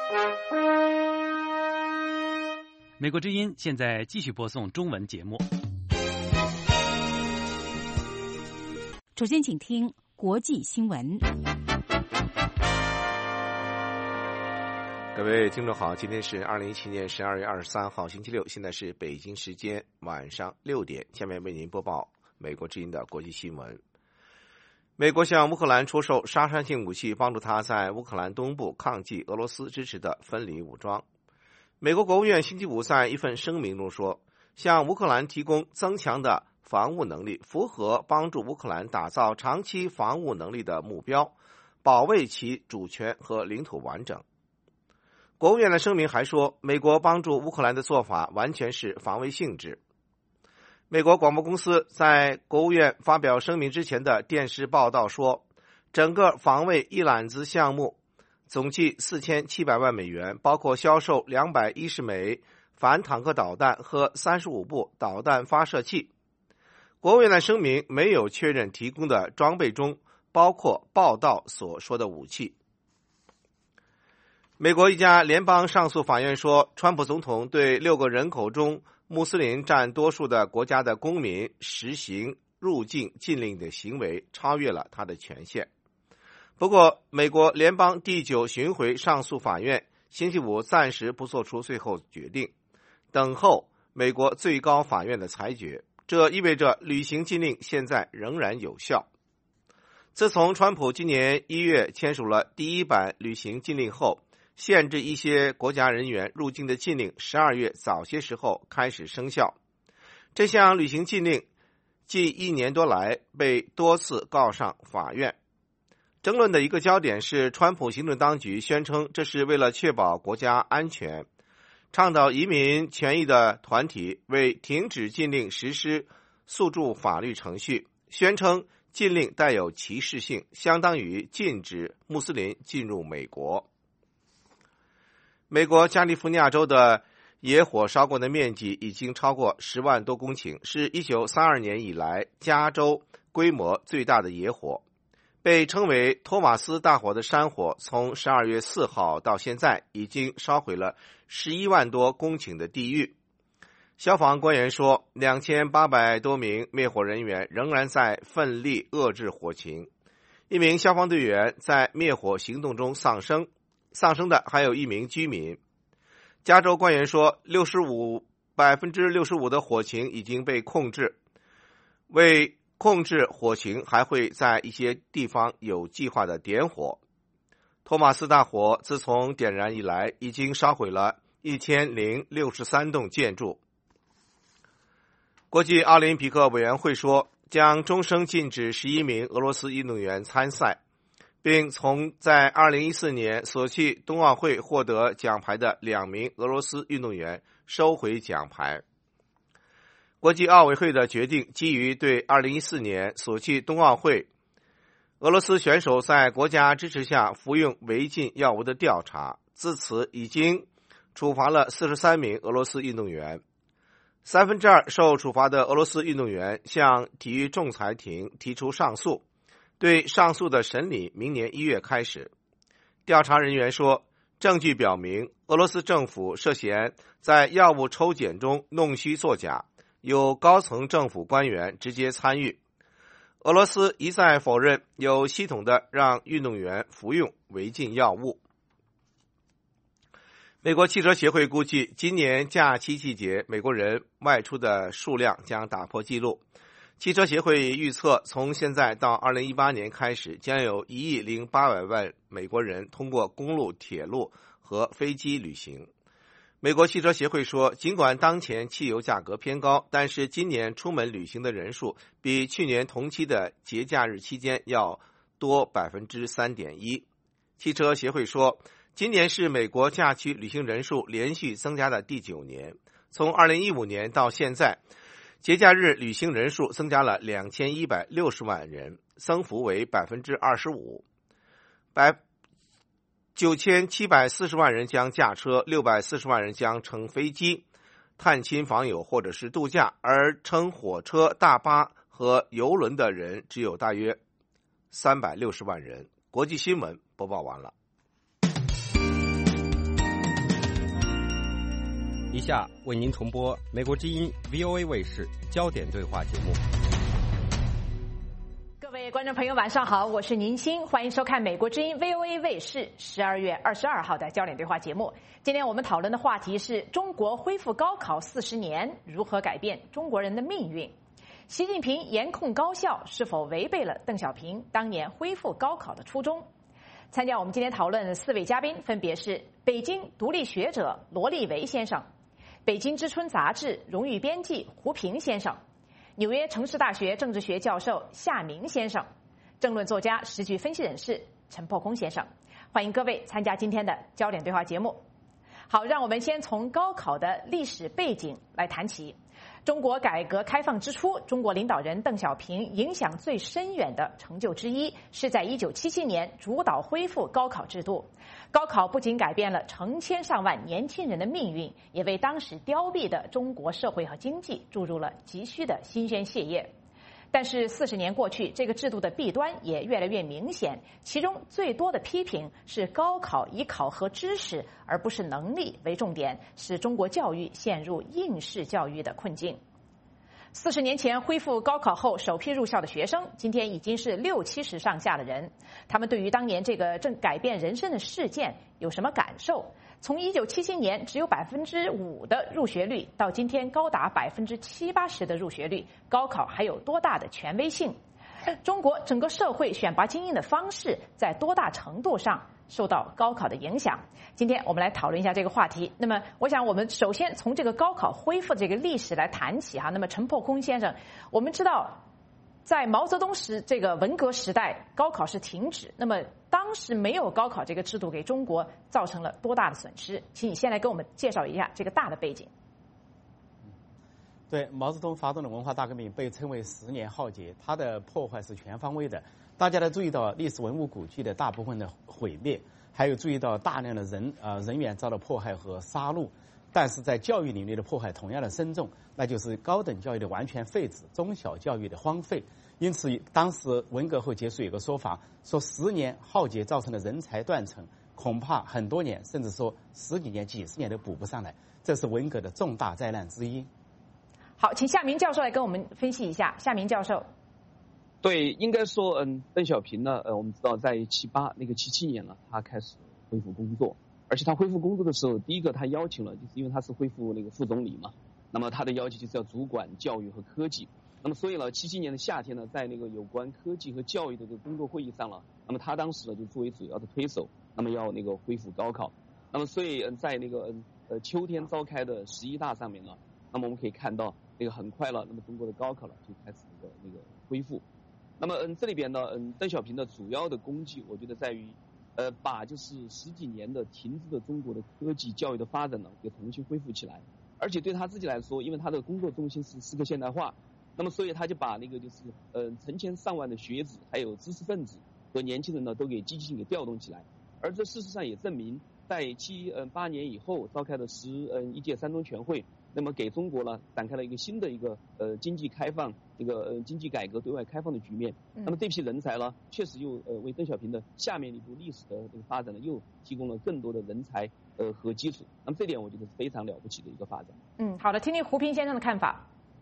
美国之音现在继续播送中文节目。 首先请听国际新闻。 各位听众好，今天是2017年12月23号星期六，现在是北京时间晚上6点，下面为您播报美国之音的国际新闻。美国向乌克兰出售杀伤性武器，帮助他在乌克兰东部抗击俄罗斯支持的分离武装。美国国务院星期五在一份声明中说，向乌克兰提供增强的防务能力，符合帮助乌克兰打造长期防务能力的目标，保卫其主权和领土完整。国务院的声明还说，美国帮助乌克兰的做法完全是防卫性质。美国广播公司在国务院发表声明之前的电视报道说，整个防卫一揽子项目总计4700万美元，包括销售210枚反坦克导弹和35部导弹发射器。国务院的声明没有确认提供的装备中包括报道所说的武器。美国一家联邦上诉法院说，川普总统对6个人口中穆斯林占多数的国家的公民实行入境禁令的行为超越了他的权限。不过，美国联邦第9巡回上诉法院星期五暂时不做出最后决定，等候美国最高法院的裁决。这意味着旅行禁令现在仍然有效。自从川普今年1月签署了第一版旅行禁令后，限制一些国家人员入境的禁令12月早些时候开始生效。这项旅行禁令近1年多来被多次告上法院。争论的一个焦点是，川普行政当局宣称这是为了确保国家安全。倡导移民权益的团体为停止禁令实施诉诸法律程序，宣称禁令带有歧视性，相当于禁止穆斯林进入美国。美国加利福尼亚州的野火烧过的面积已经超过10万多公顷，是1932年以来加州规模最大的野火。被称为托马斯大火的山火从12月4号到现在已经烧毁了11万多公顷的地域。消防官员说，2800多名灭火人员仍然在奋力遏制火情。一名消防队员在灭火行动中丧生的还有一名居民。加州官员说，65% 的火情已经被控制。为控制火情，还会在一些地方有计划的点火。托马斯大火自从点燃以来，已经烧毁了1063栋建筑。国际奥林匹克委员会说，将终生禁止11名俄罗斯运动员参赛，并从在2014年索契冬奥会获得奖牌的2名俄罗斯运动员收回奖牌。国际奥委会的决定基于对2014年索契冬奥会俄罗斯选手在国家支持下服用违禁药物的调查，自此已经处罚了43名俄罗斯运动员。2/3受处罚的俄罗斯运动员向体育仲裁庭提出上诉，对上诉的审理明年1月开始。调查人员说，证据表明俄罗斯政府涉嫌在药物抽检中弄虚作假，有高层政府官员直接参与。俄罗斯一再否认有系统的让运动员服用违禁药物。美国汽车协会估计，今年假期季节美国人外出的数量将打破纪录。汽车协会预测，从现在到2018年开始，将有1.08亿美国人通过公路、铁路和飞机旅行。美国汽车协会说，尽管当前汽油价格偏高，但是今年出门旅行的人数比去年同期的节假日期间要多 3.1%。 汽车协会说，今年是美国假期旅行人数连续增加的第9年，从2015年到现在，节假日旅行人数增加了2160万人，增幅为 25%。9740万人将驾车，640万人将乘飞机探亲访友或者是度假，而乘火车、大巴和邮轮的人只有大约360万人。国际新闻播报完了。 以下为您重播美国之音 VOA 卫视焦点对话节目。 各位观众朋友，晚上好，我是宁鑫，欢迎收看美国之音 VOA 卫视12月22号的焦点对话节目。今天我们讨论的话题是中国恢复高考40年，如何改变中国人的命运？习近平严控高校是否违背了邓小平当年恢复高考的初衷？参加我们今天讨论的4位嘉宾分别是北京独立学者罗立维先生、北京之春杂志荣誉编辑胡平先生、纽约城市大学政治学教授夏明先生、政论作家、时局分析人士陈破空先生。欢迎各位参加今天的焦点对话节目。好，让我们先从高考的历史背景来谈起。中国改革开放之初，中国领导人邓小平影响最深远的成就之一，是在1977年主导恢复高考制度。高考不仅改变了成千上万年轻人的命运，也为当时凋敝的中国社会和经济注入了急需的新鲜血液。但是40年过去，这个制度的弊端也越来越明显，其中最多的批评是高考以考核知识而不是能力为重点，使中国教育陷入应试教育的困境。40年前恢复高考后首批入校的学生，今天已经是60-70上下的人。他们对于当年这个正改变人生的事件有什么感受？从1977年只有5%的入学率，到今天高达70%-80%的入学率，高考还有多大的权威性？中国整个社会选拔精英的方式在多大程度上受到高考的影响？今天我们来讨论一下这个话题。那么我想我们首先从这个高考恢复这个历史来谈起哈。那么陈破空先生，我们知道在毛泽东这个文革时代，高考是停止，那么当时没有高考这个制度给中国造成了多大的损失？请你先来给我们介绍一下这个大的背景。 对，毛泽东发动的文化大革命被称为10年浩劫，它的破坏是全方位的。大家都注意到历史文物古迹的大部分的毁灭，还有注意到大量的人员遭到迫害和杀戮。但是在教育领域的迫害同样的深重，那就是高等教育的完全废止，中小教育的荒废。因此，当时文革后结束有个说法，说10年浩劫造成的人才断层，恐怕很多年，甚至说10几年、几十年都补不上来。这是文革的重大灾难之一。 好，请夏明教授来跟我们分析一下。夏明教授， 对，应该说，邓小平呢，我们知道在77年了，他开始恢复工作，而且他恢复工作的时候，第一个他邀请了，就是因为他是恢复那个副总理嘛，那么他的要求就是要主管教育和科技。那么所以呢，77年的夏天呢，在那个有关科技和教育的这个工作会议上了，那么他当时呢就作为主要的推手，那么要那个恢复高考。那么所以在那个秋天召开的11大上面呢，那么我们可以看到那个很快了，那么中国的高考了就开始那个恢复。那么这里边呢，邓小平的主要的功绩，我觉得在于把就是10几年的停滞的中国的科技教育的发展呢，给重新恢复起来。而且对他自己来说，因为他的工作重心是4个现代化，那么所以他就把那个就是成千上万的学子还有知识分子和年轻人呢，都给积极性给调动起来。而这事实上也证明，在8年以后召开的11届3中全会，那么给中国呢展开了一个新的一个经济开放、这个经济改革、对外开放的局面。那么这批人才呢，确实又为邓小平的下面一步历史的这个发展呢，又提供了更多的人才和基础。那么这点我觉得是非常了不起的一个发展。 好的，听听胡平先生的看法。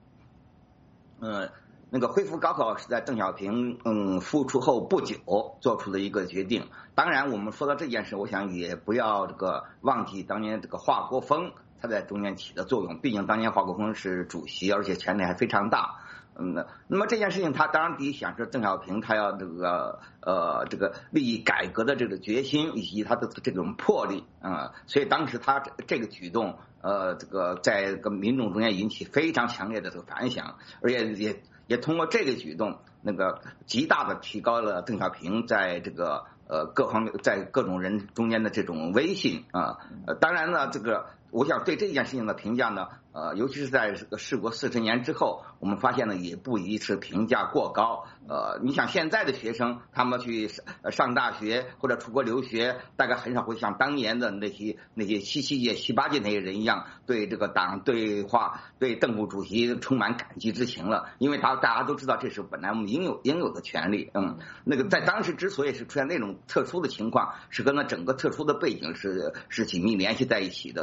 那个恢复高考是在邓小平复出后不久做出的一个决定。当然，我们说到这件事，我想也不要这个忘记当年这个华国锋他在中间起的作用。毕竟当年华国锋是主席，而且权力还非常大。那么这件事情，他当然第一想是邓小平他要这个利益改革的这个决心以及他的这种魄力所以当时他这个举动这个在这个民众中间引起非常强烈的这个反响，而且也通过这个举动，那个极大的提高了邓小平在这个各方面在各种人中间的这种威信当然呢，这个我想对这件事情的评价呢，尤其是在这个事过40年之后，我们发现呢也不宜是评价过高。你想现在的学生，他们去上大学或者出国留学，大概很少会像当年的那些77届、78届那些人一样，对这个党、对邓副主席充满感激之情了，因为大家都知道这是本来我们应有的权利。那个在当时之所以是出现那种特殊的情况，是跟那整个特殊的背景是紧密联系在一起的。所以今天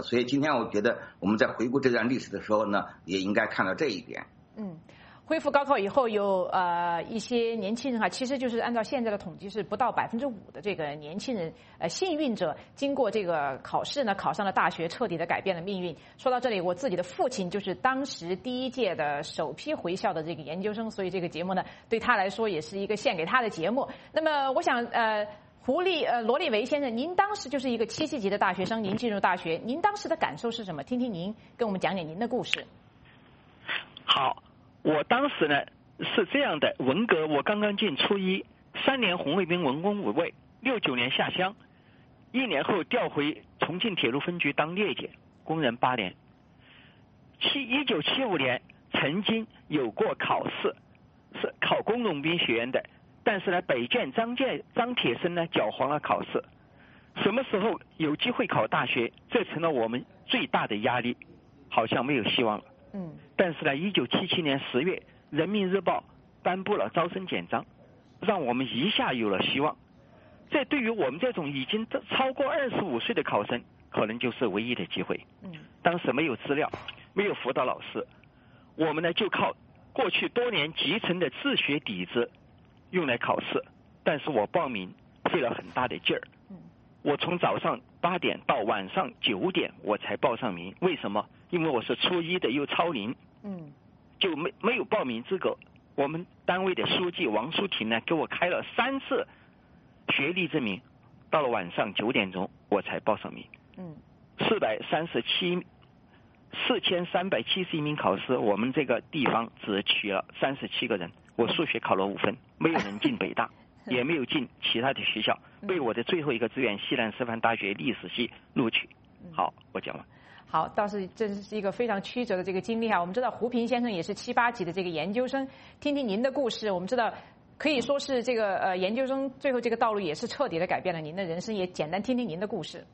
天我觉得我们在回顾这段历史的时候呢，也应该看到这一点。 恢复高考以后有一些年轻人哈，其实就是按照现在的统计是不到5%的这个年轻人幸运者经过这个考试呢，考上了大学，彻底的改变了命运。说到这里，我自己的父亲就是当时第一届的首批回校的这个研究生，所以这个节目呢对他来说也是一个献给他的节目。那么我想罗立维先生，您当时就是一个7级的大学生，您进入大学，您当时的感受是什么？听听您跟我们讲讲您的故事。 好。我当时呢是这样的，文革我刚刚进初一，3年红卫兵文工五卫，69年下乡，1年后调回重庆铁路分局当列检，工人8年。1975年曾经有过考试，是考工农兵学院的，但是呢北建张铁生呢搅黄了考试。什么时候有机会考大学，这成了我们最大的压力，好像没有希望了。但是呢，1977年10月，人民日报颁布了招生简章，让我们一下有了希望。这对于我们这种已经超过25岁的考生，可能就是唯一的机会。当时没有资料，没有辅导老师，我们呢就靠过去多年集成的自学底子用来考试。但是我报名费了很大的劲儿，我从早上8点到晚上9点我才报上名。为什么？因为我是初一的又超龄，就没有报名资格。我们单位的书记王淑婷呢，给我开了3次学历证明，到了晚上9点钟我才报上名。4371名考试，我们这个地方只取了37个人。我数学考了5分，没有人进北大，也没有进其他的学校，被我的最后一个志愿西南师范大学历史系录取。好，我讲完。 好，倒是这是一个非常曲折的这个经历哈。我们知道胡平先生也是7、8级的这个研究生，听听您的故事。我们知道可以说是这个研究生最后这个道路也是彻底的改变了您的人生，也简单听听您的故事。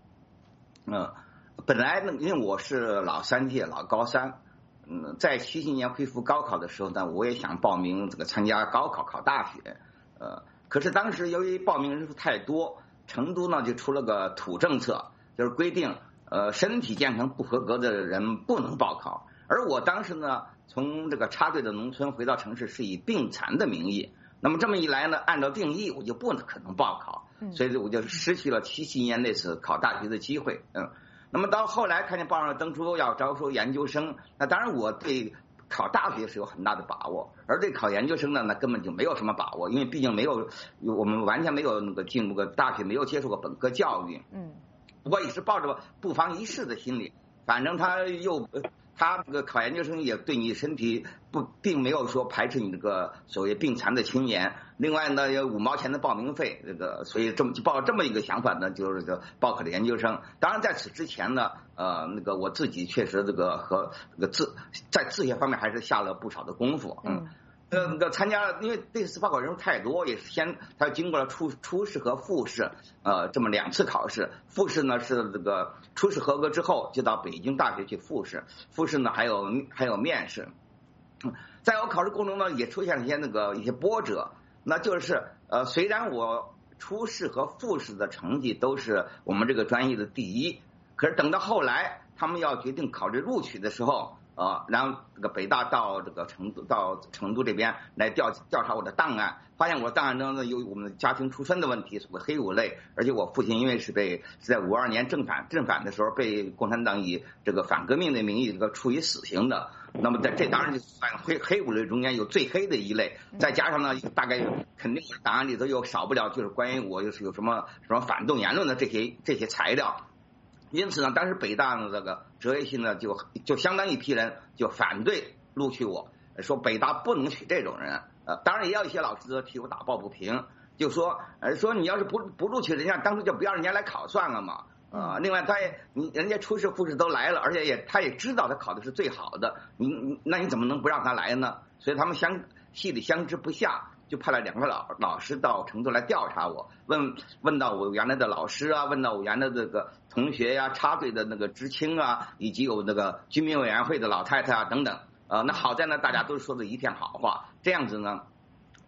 本来呢，因为我是老3届老高3，在77年恢复高考的时候呢，我也想报名这个参加高考考大学，可是当时由于报名人数太多，成都呢就出了个土政策，就是规定身体健康不合格的人不能报考。而我当时呢，从这个插队的农村回到城市是以病残的名义，那么这么一来呢，按照定义我就不可能报考，所以我就失去了77年那次考大学的机会。那么到后来看见报上登出要招收研究生，那当然我对考大学是有很大的把握，而对考研究生呢，那根本就没有什么把握，因为毕竟我们完全没有那个进入过大学，没有接受过本科教育。我也是抱着不妨一试的心理，反正他这个考研究生也对你身体并没有说排斥你这个所谓病残的轻言。另外呢，有5毛钱的报名费，所以抱这么一个想法呢，就是报考的研究生。当然在此之前呢，我自己确实在自学方面还是下了不少的功夫。参加了，因为这次报考人数太多，也是他经过了初试和复试，这么2次考试。复试呢是这个初试合格之后，就到北京大学去复试。复试呢还有面试。在我考试过程中呢，也出现了一些波折。那就是虽然我初试和复试的成绩都是我们这个专业的第1，可是等到后来他们要决定考虑录取的时候。然后这个北大到成都这边来调查我的档案，发现我的档案中呢有我们家庭出身的问题，所谓黑五类，而且我父亲因为是在52年正反的时候被共产党以这个反革命的名义处以死刑的，那么这当然就算黑五类中间有最黑的一类，再加上呢大概肯定档案里头又少不了就是关于我就是有什么反动言论的这些材料。因此呢，当时北大呢这个哲学系呢就相当一批人就反对录取我，说北大不能取这种人。当然也有一些老师替我打抱不平，就说你要是不录取人家，当初就不要人家来考算了嘛。另外人家初试复试都来了，而且他也知道他考的是最好的，那你怎么能不让他来呢？所以他们系里相知不下，就派了2个老师到成都来调查我，问到我原来的老师啊，问到我原来的这个同学呀、插队的知青啊，以及有居民委员会的老太太啊等等。那好在呢，大家都说的一片好话，这样子呢，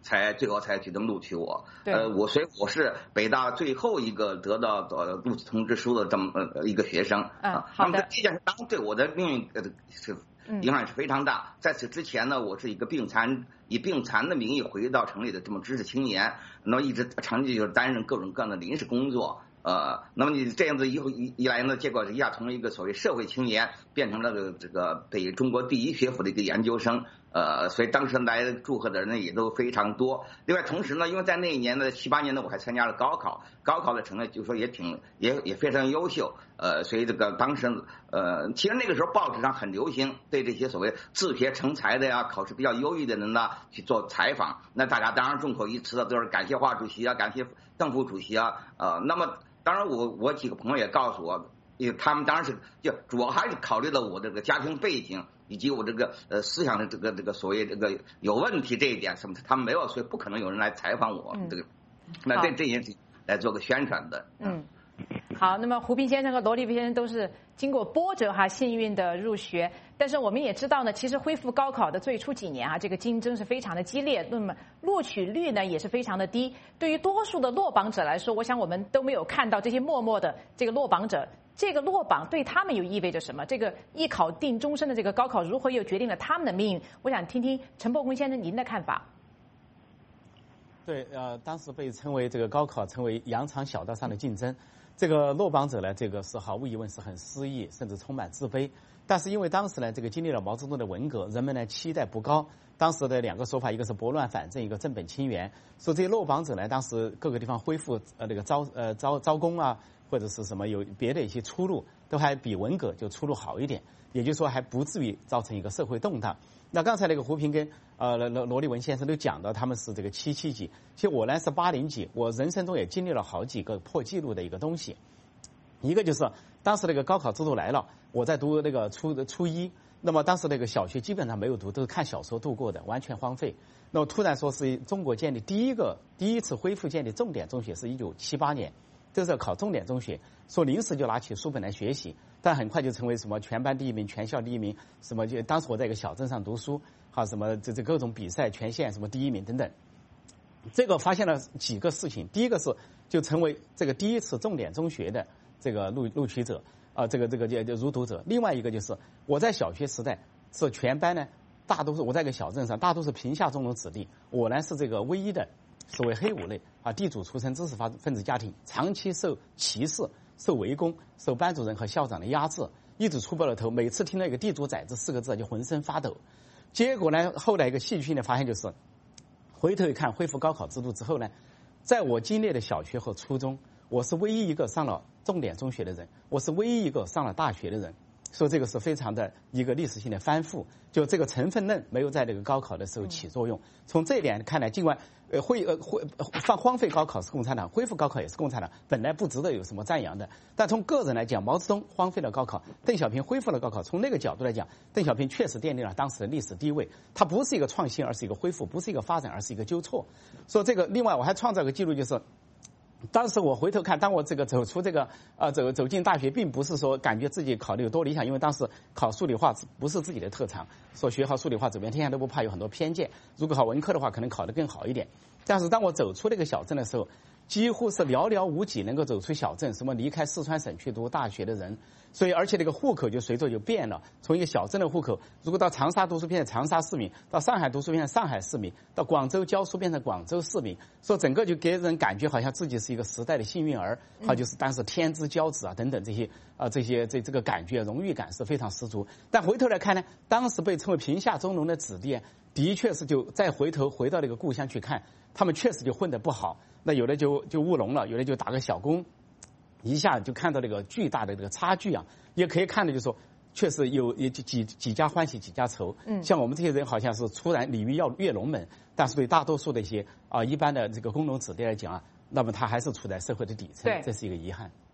最后才决定录取我。所以我是北大最后一个得到录取通知书的这么一个学生啊。 好的。 那么这件事当然对我的命运是影响是非常大。在此之前呢，我是一个以病残的名义回到城里的这么知识青年，那么一直长期就是担任各种各样的临时工作。那么你这样子一来呢，结果是一下从一个所谓社会青年变成了这个北中国第一学府的一个研究生。所以当时来祝贺的人呢也都非常多。另外同时呢，因为在那一年的78年呢，我还参加了高考的成绩就说也非常优秀。所以这个当时其实那个时候报纸上很流行对这些所谓自学成才的呀、考试比较优异的人呢去做采访。那大家当然众口一词的都是感谢华主席啊，感谢邓副主席啊。那么当然我几个朋友也告诉我，他们当然是就主要还是考虑了我这个家庭背景以及我这个思想的这个所谓这个有问题这一点，什么他们没有，所以不可能有人来采访我。这个那这件事来做个宣传的。 好，那么胡平先生和罗立先生都是经过波折幸运的入学，但是我们也知道呢，其实恢复高考的最初几年这个竞争是非常的激烈，那么录取率呢也是非常的低。对于多数的落榜者来说，我想我们都没有看到这些默默的这个落榜者，这个落榜对他们又意味着什么？这个一考定终身的这个高考如何又决定了他们的命运？我想听听陈伯坤先生您的看法。 对，当时被称为这个高考成为羊肠小道上的竞争。这个落榜者呢，这个是毫无疑问是很失意，甚至充满自卑。但是因为当时呢，这个经历了毛泽东的文革，人们呢期待不高。当时的两个说法，一个是拨乱反正，一个正本清源。说这些落榜者呢，当时各个地方恢复那个招工啊，或者是什么有别的一些出路，都还比文革就出路好一点。也就是说，还不至于造成一个社会动荡。那刚才那个胡平跟罗立文先生都讲到他们是这个77级，其实我呢是80级，我人生中也经历了好几个破纪录的一个东西。一个就是当时那个高考制度来了，我在读那个初一，那么当时那个小学基本上没有读，都是看小说度过的，完全荒废。那么突然说是中国建立第一次恢复建立重点中学是1978年，这是要考重点中学，说临时就拿起书本来学习，但很快就成为什么全班第一名、全校第一名，什么就当时我在一个小镇上读书，什么这各种比赛全县什么第一名等等。这个发现了几个事情，第一个是就成为这个第一次重点中学的这个录取者这个入读者。另外一个就是我在小学时代是全班呢大多数我在一个小镇上大多数贫下中农子弟，我呢是这个唯一的所谓黑五类地主出身知识分子家庭，长期受歧视、受围攻、受班主任和校长的压制，一直出不了头。每次听到一个地主崽子4个字就浑身发抖。结果呢，后来一个戏剧性的发现就是，回头一看恢复高考制度之后呢，在我经历的小学和初中，我是唯一一个上了重点中学的人，我是唯一一个上了大学的人。说这个是非常的一个历史性的翻覆，就这个成分论没有在这个高考的时候起作用。从这一点看来，尽管荒废高考是共产党，恢复高考也是共产党，本来不值得有什么赞扬的。但从个人来讲，毛泽东荒废了高考，邓小平恢复了高考，从那个角度来讲，邓小平确实奠定了当时的历史地位。它不是一个创新，而是一个恢复；不是一个发展，而是一个纠错。说这个，另外我还创造个记录，就是当时我回头看，当我这个走出这个走进大学，并不是说感觉自己考得有多理想，因为当时考数理化不是自己的特长，说学好数理化走遍天下都不怕，有很多偏见。如果考文科的话，可能考得更好一点。但是当我走出那个小镇的时候，几乎是寥寥无几能够走出小镇，什么离开四川省去读大学的人。所以而且那个户口就随着就变了，从一个小镇的户口，如果到长沙读书变成长沙市民，到上海读书变成上海市民，到广州教书变成广州市民，说整个就给人感觉好像自己是一个时代的幸运儿，就是当时天之骄子等等这些这个感觉荣誉感是非常十足。但回头来看呢，当时被称为贫下中农的子弟，的确是就再回到那个故乡去看，他们确实就混得不好，那有的就务农了，有的就打个小工。一下就看到那个巨大的这个差距也可以看的就是说，确实有几家欢喜几家愁。像我们这些人好像是突然鲤鱼要跃龙门，但是对大多数的一些一般的这个工农子弟来讲那么他还是处在社会的底层，这是一个遗憾。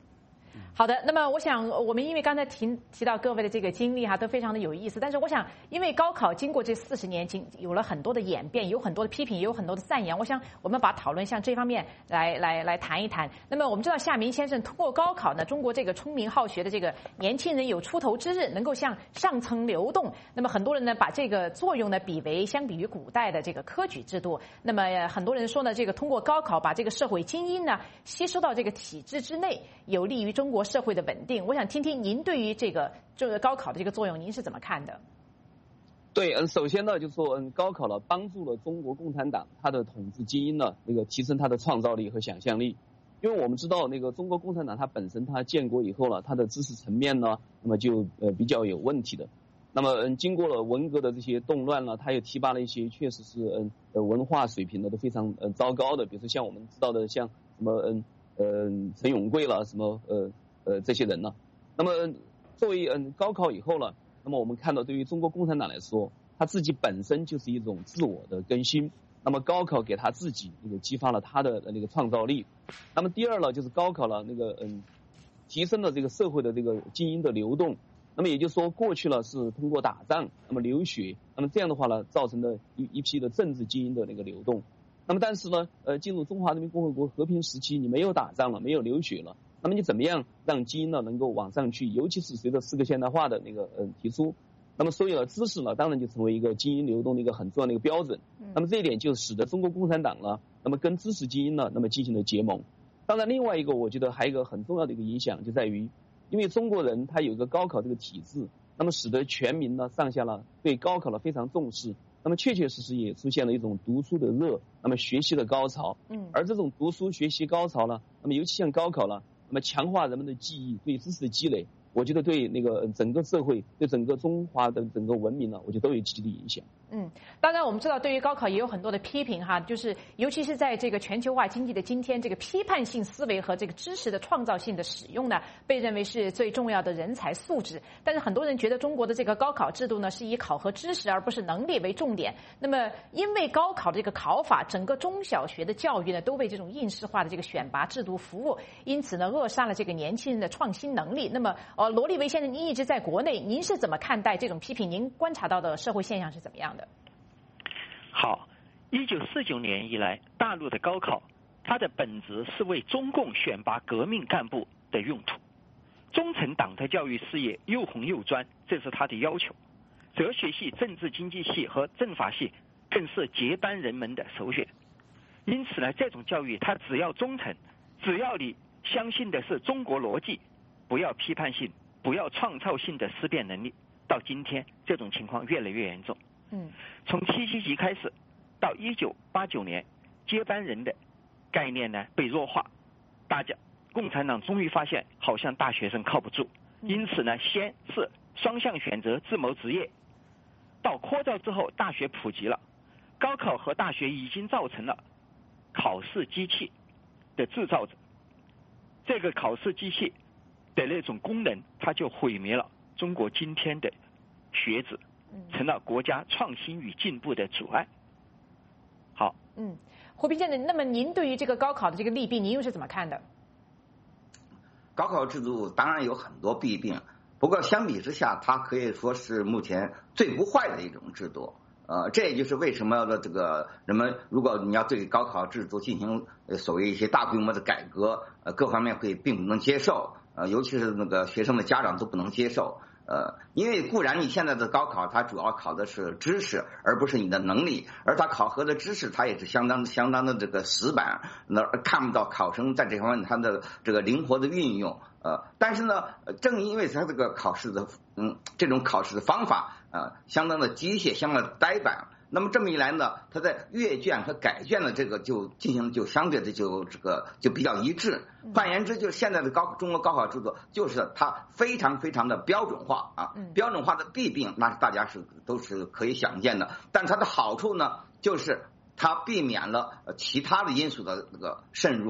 好的，那么我想我们因为刚才提到各位的这个经历哈，都非常的有意思。但是我想，因为高考经过这40年，有了很多的演变，有很多的批评，也有很多的赞扬。我想我们把讨论向这方面来谈一谈。那么我们知道夏明先生通过高考呢，中国这个聪明好学的这个年轻人有出头之日，能够向上层流动。那么很多人呢把这个作用呢相比于古代的这个科举制度。那么很多人说呢，这个通过高考把这个社会精英呢吸收到这个体制之内，有利于中国社会的稳定。我想听听您对于这个高考的这个作用，您是怎么看的？ 对，首先呢，就是说，高考呢帮助了中国共产党它的统治精英呢，提升它的创造力和想象力。因为我们知道，中国共产党它本身它建国以后呢，它的知识层面呢，那么就比较有问题的。那么经过了文革的这些动乱呢，它也提拔了一些确实是文化水平呢都非常糟糕的，比如说像我们知道的像什么陈永贵了，什么这些人呢。那么作为高考以后呢，那么我们看到对于中国共产党来说，他自己本身就是一种自我的更新。那么高考给他自己激发了他的创造力。那么第二呢，就是高考了提升了这个社会的这个精英的流动。那么也就是说，过去了是通过打仗，那么流血，那么这样的话呢，造成了一批的政治精英的流动。那么但是呢，进入中华人民共和国和平时期，你没有打仗了，没有流血了，那么你怎么样让精英呢能够往上去？尤其是随着4个现代化的提出，那么所以呢，知识呢当然就成为一个精英流动的一个很重要的一个标准。那么这一点就使得中国共产党呢，那么跟知识精英呢，那么进行了结盟。当然，另外一个我觉得还有一个很重要的一个影响就在于，因为中国人他有一个高考这个体制，那么使得全民呢上下呢对高考呢非常重视。那么确确实实也出现了一种读书的热，那么学习的高潮。而这种读书学习高潮呢，那么尤其像高考呢，那么强化人们的记忆，对知识的积累，我觉得对整个社会，对整个中华的整个文明呢，我觉得都有积极的影响。 当然我们知道对于高考也有很多的批评哈，就是尤其是在这个全球化经济的今天，这个批判性思维和这个知识的创造性的使用呢，被认为是最重要的人才素质。但是很多人觉得中国的这个高考制度呢，是以考核知识而不是能力为重点。那么因为高考的这个考法，整个中小学的教育呢，都为这种应试化的这个选拔制度服务，因此呢，扼杀了这个年轻人的创新能力。那么罗立维先生，您一直在国内，您是怎么看待这种批评？您观察到的社会现象是怎么样的？ 好，1949年以来，大陆的高考，它的本质是为中共选拔革命干部的用途。中层党的教育事业又红又专，这是他的要求。哲学系、政治经济系和政法系更是接班人们的首选。因此呢，这种教育它只要忠诚，只要你相信的是中国逻辑，不要批判性，不要创造性的思辨能力。到今天，这种情况越来越严重。从7七级开始，到1989年，接班人的概念呢被弱化，共产党终于发现，好像大学生靠不住，因此呢，先是双向选择、自谋职业，到扩招之后，大学普及了，高考和大学已经造成了考试机器的制造者，这个考试机器的那种功能，它就毁灭了中国今天的学子。成了国家创新与进步的阻碍。好， 胡斌先生，那么您对于这个高考的这个利弊，您又是怎么看的？ 高考制度当然有很多弊病，不过相比之下，它可以说是目前最不坏的一种制度。这也就是为什么这个人们，如果你要对高考制度进行所谓一些大规模的改革，各方面会并不能接受，尤其是学生的家长都不能接受。因为固然你现在的高考它主要考的是知识，而不是你的能力，而它考核的知识它也是相当的这个死板，看不到考生在这方面他的这个灵活的运用。但是呢，正因为它这个考试的这种考试的方法相当的机械，相当的呆板，那么这么一来呢，它在阅卷和改卷的这个就进行就相对的就比较一致。换言之，就是现在的中国高考制度就是它非常非常的标准化标准化的弊病那大家都是可以想见的，但它的好处呢，就是它避免了其他的因素的这个渗入。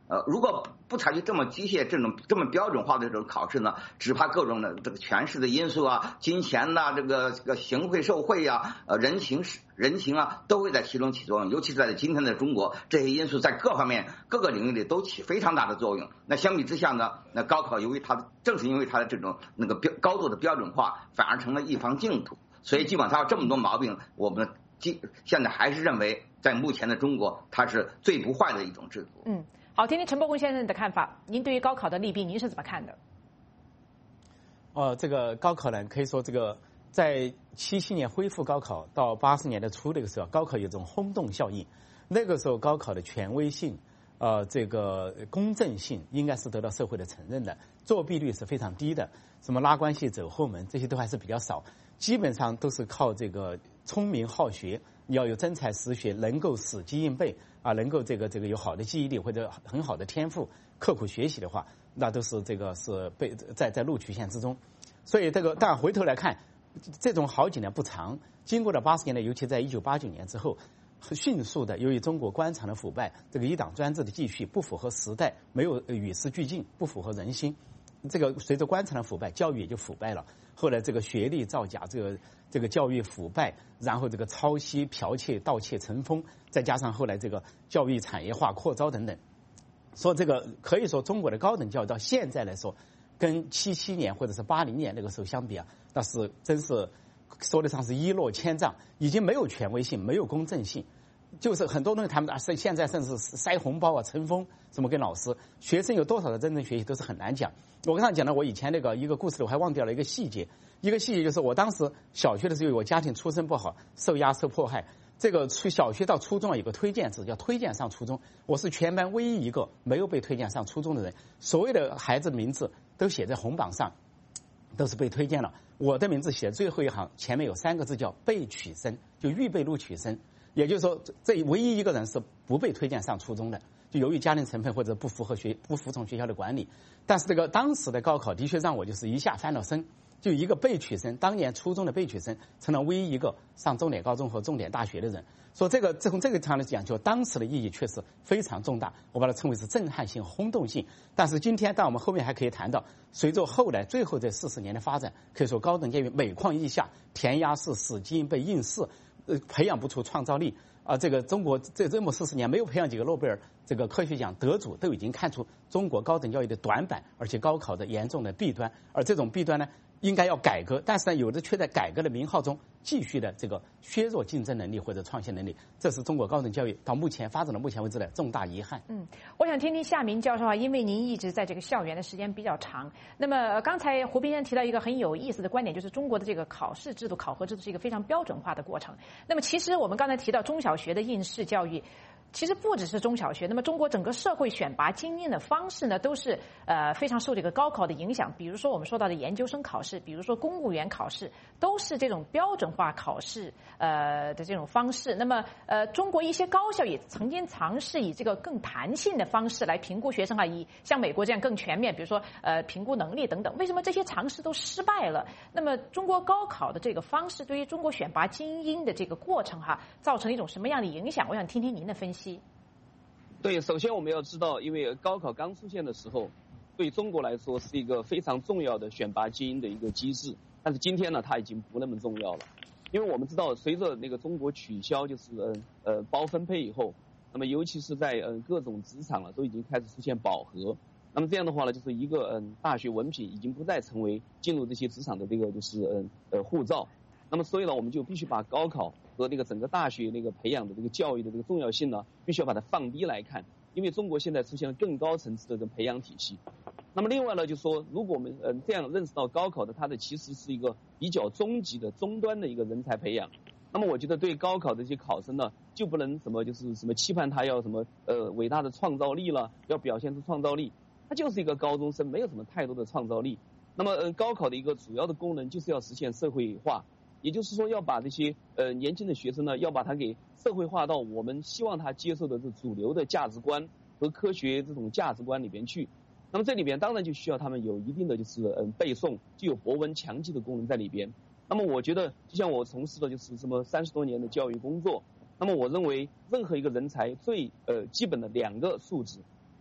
如果不采取这么机械、这么标准化的这种考试呢，只怕各种的这个权势的因素啊、金钱呐、这个行贿受贿啊、人情啊，都会在其中起作用。尤其是在今天的中国，这些因素在各方面、各个领域里都起非常大的作用。那相比之下呢，那高考由于正是因为它的这种高度的标准化，反而成了一方净土。所以基本上它有这么多毛病，我们现在还是认为，在目前的中国，它是最不坏的一种制度。 好，听听陈伯宏先生的看法。您对于高考的利弊，您是怎么看的？ 这个高考呢，可以说这个在77年恢复高考到80年的初那个时候，高考有一种轰动效应。那个时候高考的权威性，这个公正性应该是得到社会的承认的，作弊率是非常低的，什么拉关系走后门这些都还是比较少，基本上都是靠这个聪明好学，你要有真才实学，能够死记硬背啊，能够这个有好的记忆力或者很好的天赋，刻苦学习的话，那都是是被在录取线之中。所以但回头来看，这种好景呢不长，经过了80年代，尤其在1989年之后，迅速的由于中国官场的腐败，这个一党专制的继续，不符合时代，没有与时俱进，不符合人心。这个随着官场的腐败，教育也就腐败了。后来这个学历造假，这个教育腐败，然后这个抄袭、剽窃、盗窃成风，再加上后来这个教育产业化扩招等等，说这个可以说中国的高等教育到现在来说，跟77年或者是80年那个时候相比啊，那是真是说得上是一落千丈，已经没有权威性，没有公正性。就是很多东西他们现在甚至塞红包啊、成风什么跟老师，学生有多少的真正学习都是很难讲。我刚才讲了我以前一个故事，我还忘掉了一个细节就是我当时小学的时候，我家庭出身不好，受压受迫害。这个小学到初中有个推荐制，叫推荐上初中，我是全班唯一一个没有被推荐上初中的人，所有的孩子的名字都写在红榜上，都是被推荐了。我的名字写最后一行，前面有3个字叫备取生，就预备录取生。也就是说，这唯一一个人是不被推荐上初中的，就由于家庭成分或者不服从学校的管理。但是当时的高考的确让我就是一下翻了身，就一个备取生，当年初中的备取生成了唯一一个上重点高中和重点大学的人。说从这个上来讲，就当时的意义确实非常重大，我把它称为是震撼性、轰动性。但是今天，我们后面还可以谈到，随着后来最后这40年的发展，可以说高等教育每况愈下，填鸭式、死记硬背、应试。培养不出创造力啊！这个中国这么40年没有培养几个诺贝尔这个科学奖得主，都已经看出中国高等教育的短板，而且高考的严重的弊端。而这种弊端呢，应该要改革，但是呢，有的却在改革的名号中继续的这个削弱竞争能力或者创新能力，这是中国高等教育到目前发展到目前为止的重大遗憾。 我想听听夏明教授啊，因为您一直在这个校园的时间比较长。那么刚才胡斌先生提到一个很有意思的观点，就是中国的这个考试制度、考核制度是一个非常标准化的过程。那么其实我们刚才提到中小学的应试教育，其实不只是中小学，那么中国整个社会选拔精英的方式呢，都是非常受这个高考的影响。比如说我们说到的研究生考试，比如说公务员考试，都是这种标准化考试的这种方式。那么中国一些高校也曾经尝试以这个更弹性的方式来评估学生啊，以像美国这样更全面，比如说评估能力等等。为什么这些尝试都失败了？那么中国高考的这个方式对于中国选拔精英的这个过程造成一种什么样的影响？我想听听您的分析。 对，首先我们要知道，因为高考刚出现的时候，对中国来说是一个非常重要的选拔精英的一个机制。但是今天呢，它已经不那么重要了，因为我们知道，随着那个中国取消包分配以后，那么尤其是在各种职场都已经开始出现饱和。那么这样的话呢，就是一个大学文凭已经不再成为进入这些职场的这个护照。那么所以呢，我们就必须把高考和那个整个大学那个培养的这个教育的这个重要性呢，必须要把它放低来看，因为中国现在出现了更高层次的这种培养体系。那么另外呢，就是说，如果我们这样认识到高考的它的其实是一个比较终极的终端的一个人才培养，那么我觉得对高考的这些考生呢，就不能什么期盼他要什么伟大的创造力了，要表现出创造力，他就是一个高中生，没有什么太多的创造力。那么高考的一个主要的功能就是要实现社会化。也就是说，要把这些年轻的学生呢，要把他给社会化到我们希望他接受的这主流的价值观和科学这种价值观里边去。那么这里边当然就需要他们有一定的背诵，具有博闻强记的功能在里边。那么我觉得，就像我从事的30多年的教育工作，那么我认为任何一个人才最基本的2个素质，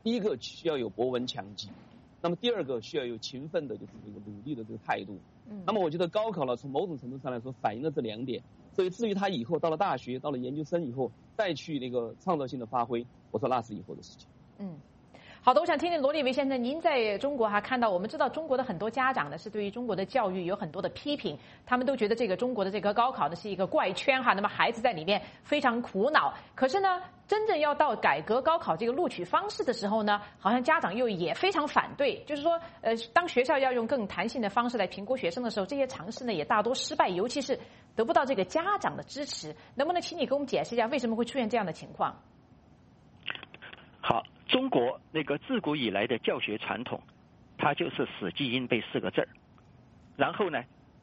第一个需要有博闻强记，那么第二个需要有勤奋的，就是这个努力的这个态度。那么我觉得高考呢，从某种程度上来说反映了这2点。所以至于他以后到了大学、到了研究生以后再去那个创造性的发挥，我说那是以后的事情。 好的，我想听听罗立维先生，您在中国看到，我们知道中国的很多家长呢是对于中国的教育有很多的批评，他们都觉得这个中国的这个高考呢是一个怪圈那么孩子在里面非常苦恼。可是呢，真正要到改革高考这个录取方式的时候呢，好像家长又也非常反对，就是说，当学校要用更弹性的方式来评估学生的时候，这些尝试呢也大多失败，尤其是得不到这个家长的支持。能不能请你给我们解释一下，为什么会出现这样的情况？ 好，中国那个自古以来的教学传统，它就是死记硬背4个字儿。然后呢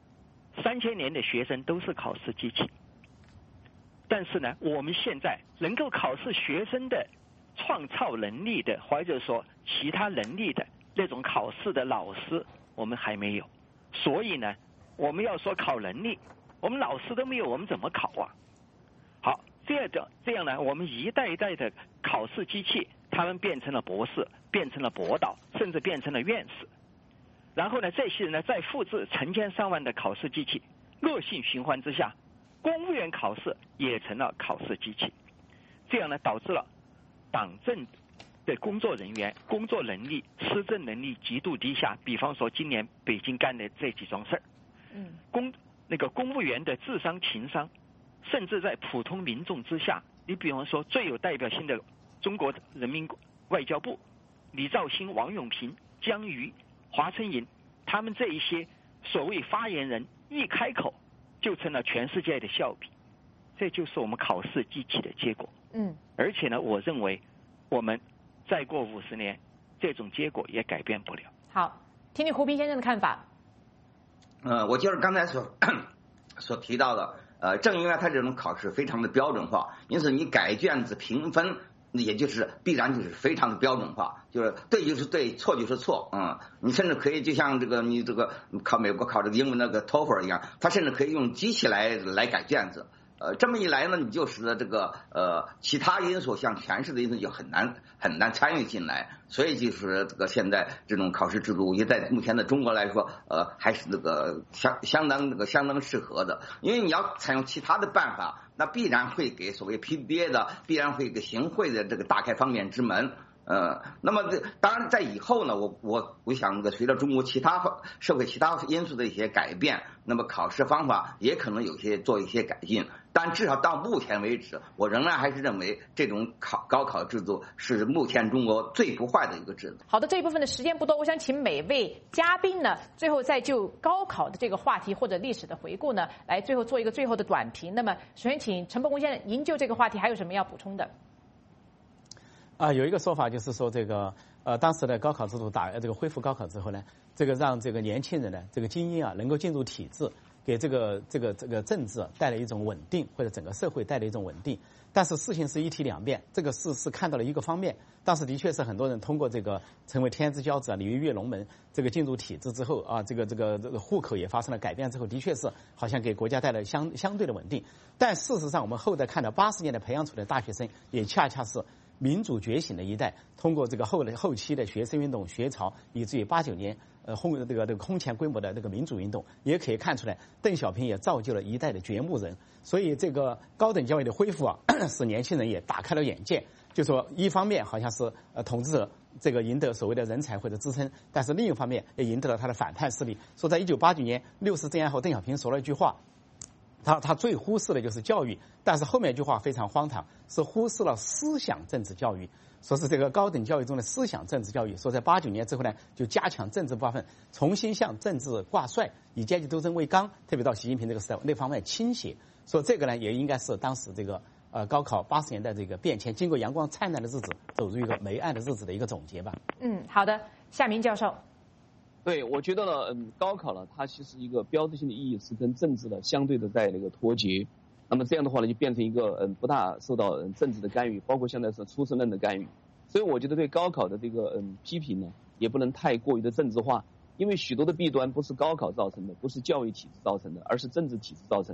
，3000年的学生都是考试机器。但是呢，我们现在能够考试学生的创造能力的，或者说其他能力的那种考试的老师，我们还没有。所以呢，我们要说考能力，我们老师都没有，我们怎么考啊？好，这样呢，我们一代一代的考试机器，他们变成了博士，变成了博导，甚至变成了院士。然后呢，这些人呢再复制成千上万的考试机器，恶性循环之下，公务员考试也成了考试机器。这样呢，导致了党政的工作人员工作能力、施政能力极度低下。比方说今年北京干的这几桩事儿，公务员的智商、情商，甚至在普通民众之下，你比方说最有代表性的中国人民外交部，李肇星、王永平、江瑜、华春莹，他们这一些所谓发言人一开口就成了全世界的笑柄。这就是我们考试机器的结果。而且呢，我认为我们再过50年，这种结果也改变不了。 好，听听胡平先生的看法。 我就是刚才所提到的，正因为它这种考试非常的标准化，因此你改卷子评分，也就是必然就是非常的标准化，就是对就是对，错就是错。你甚至可以就像你考美国考这个英文那个 TOEFL 一样，它甚至可以用机器来改卷子。这么一来呢，你就使得这个其他因素像权势的因素就很难参与进来，所以就是这个现在这种考试制度也在目前的中国来说，还是相当适合的。因为你要采用其他的办法，那必然会给所谓 PBA 的，必然会给行贿的这个打开方便之门。那么当然在以后呢，我想随着中国社会其他因素的一些改变，那么考试方法也可能做一些改进。但至少到目前为止，我仍然还是认为这种高考制度是目前中国最不坏的一个制度。 好的，这一部分的时间不多，我想请每位嘉宾呢，最后再就高考的这个话题或者历史的回顾呢，来最后做一个最后的短评。那么，首先请陈伯公先生，您就这个话题还有什么要补充的？ 有一个说法就是说，这个当时的高考制度恢复高考之后呢，这个让这个年轻人呢，这个精英能够进入体制，给这个政治带来一种稳定，或者整个社会带来一种稳定。但是事情是一体两面，这个是看到了一个方面。当时的确是很多人通过这个成为天之骄子鲤鱼跃龙门，这个进入体制之后这个户口也发生了改变之后，的确是好像给国家带来相对的稳定。但事实上，我们后代看到80年代培养出来的大学生，也恰恰是民主觉醒的一代，通过这个后期的学生运动、学潮，以至于89年这个空前规模的这个民主运动，也可以看出来，邓小平也造就了一代的掘墓人。所以这个高等教育的恢复使年轻人也打开了眼界。就说一方面好像是统治者这个赢得所谓的人才或者支撑，但是另一方面也赢得了他的反叛势力。说在1989年60周年后，邓小平说了一句话。他最忽视的就是教育，但是后面一句话非常荒唐，是忽视了思想政治教育，说是这个高等教育中的思想政治教育，说在89年之后呢，就加强政治部分，重新向政治挂帅，以阶级斗争为纲，特别到习近平这个时代那方面倾斜，说这个呢也应该是当时这个高考80年代这个变迁，经过阳光灿烂的日子，走入一个霉暗的日子的一个总结吧。 好的，夏明教授。 对，我觉得呢，高考呢，它其实一个标志性的意义是跟政治的相对的在那个脱节。那么这样的话呢，就变成一个不大受到政治的干预，包括现在是出生论的干预。所以我觉得对高考的这个批评呢，也不能太过于的政治化，因为许多的弊端不是高考造成的，不是教育体制造成的，而是政治体制造成的。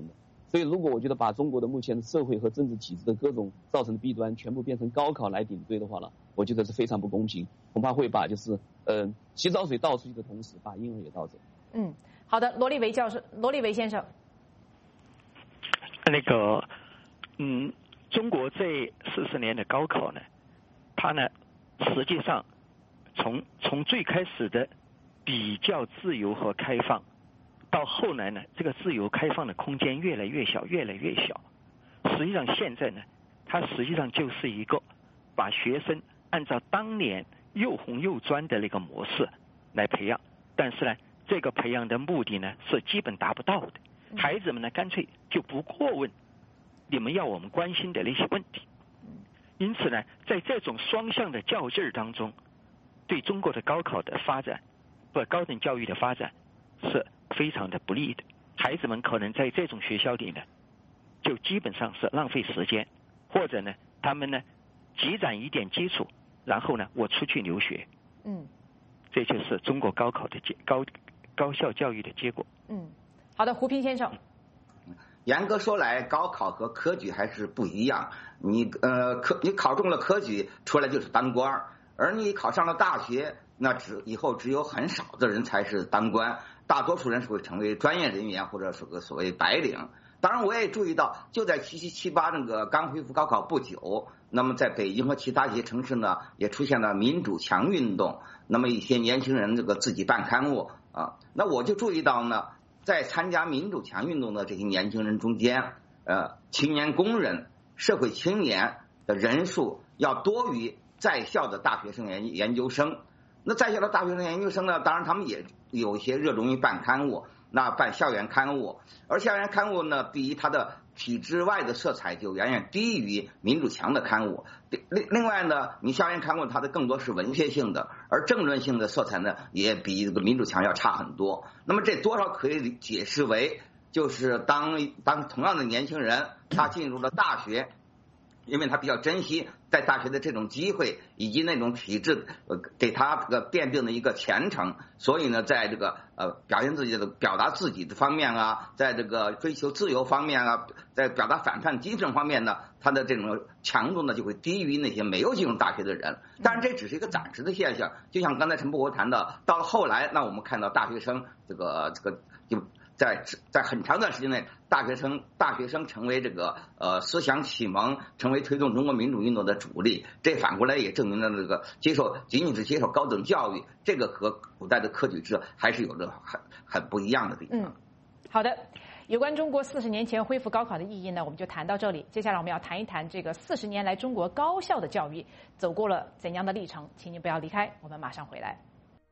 所以如果我觉得把中国的目前社会和政治体制的各种造成的弊端全部变成高考来顶罪的话呢，我觉得是非常不公平，恐怕会把洗澡水倒出去的同时把婴儿也倒走。 好的，罗立维先生。 中国这40年的高考呢，它呢实际上从最开始的比较自由和开放，到后来呢，这个自由开放的空间越来越小，越来越小。实际上现在呢，它实际上就是一个把学生按照当年又红又专的那个模式来培养，但是呢，这个培养的目的呢是基本达不到的。孩子们呢干脆就不过问你们要我们关心的那些问题。因此呢，在这种双向的较劲儿当中，对中国的高考的发展高等教育的发展是非常的不利的。孩子们可能在这种学校里呢，就基本上是浪费时间，或者呢，他们呢积攒一点基础，然后呢，我出去留学。这就是中国高考的高校教育的结果。 好的，胡平先生。 严格说来，高考和科举还是不一样。你考中了科举，出来就是当官，而你考上了大学，那以后只有很少的人才是当官，大多数人是会成为专业人员或者是个所谓白领。当然，我也注意到，就在77、78那个刚恢复高考不久，那么在北京和其他一些城市呢，也出现了民主墙运动。那么一些年轻人自己办刊物啊，那我就注意到呢，在参加民主墙运动的这些年轻人中间，青年工人、社会青年的人数要多于在校的大学生、研究生。那在校的大学生、研究生呢，当然他们也有一些热衷于办刊物，那办校园刊物，而校园刊物呢，比它的体制外的色彩就远远低于民主墙的刊物。另外呢，你校园刊物它的更多是文学性的，而政论性的色彩呢，也比这个民主墙要差很多。那么这多少可以解释为，就是当同样的年轻人他进入了大学，因为他比较珍惜在大学的这种机会以及那种体制给他奠定的一个前程，所以呢，在这个表达自己的方面啊，在这个追求自由方面啊，在表达反叛精神方面呢，他的这种强度呢就会低于那些没有进入大学的人。当然这只是一个暂时的现象，就像刚才陈伯国谈的，到了后来，那我们看到大学生这个就在很长段时间内，大学生成为这个思想启蒙，成为推动中国民主运动的主力。这反过来也证明了这个仅仅是接受高等教育，这个和古代的科举制还是有着很不一样的地方。 好的，有关中国40年前恢复高考的意义呢，我们就谈到这里。接下来我们要谈一谈这个40年来中国高校的教育走过了怎样的历程。请您不要离开，我们马上回来。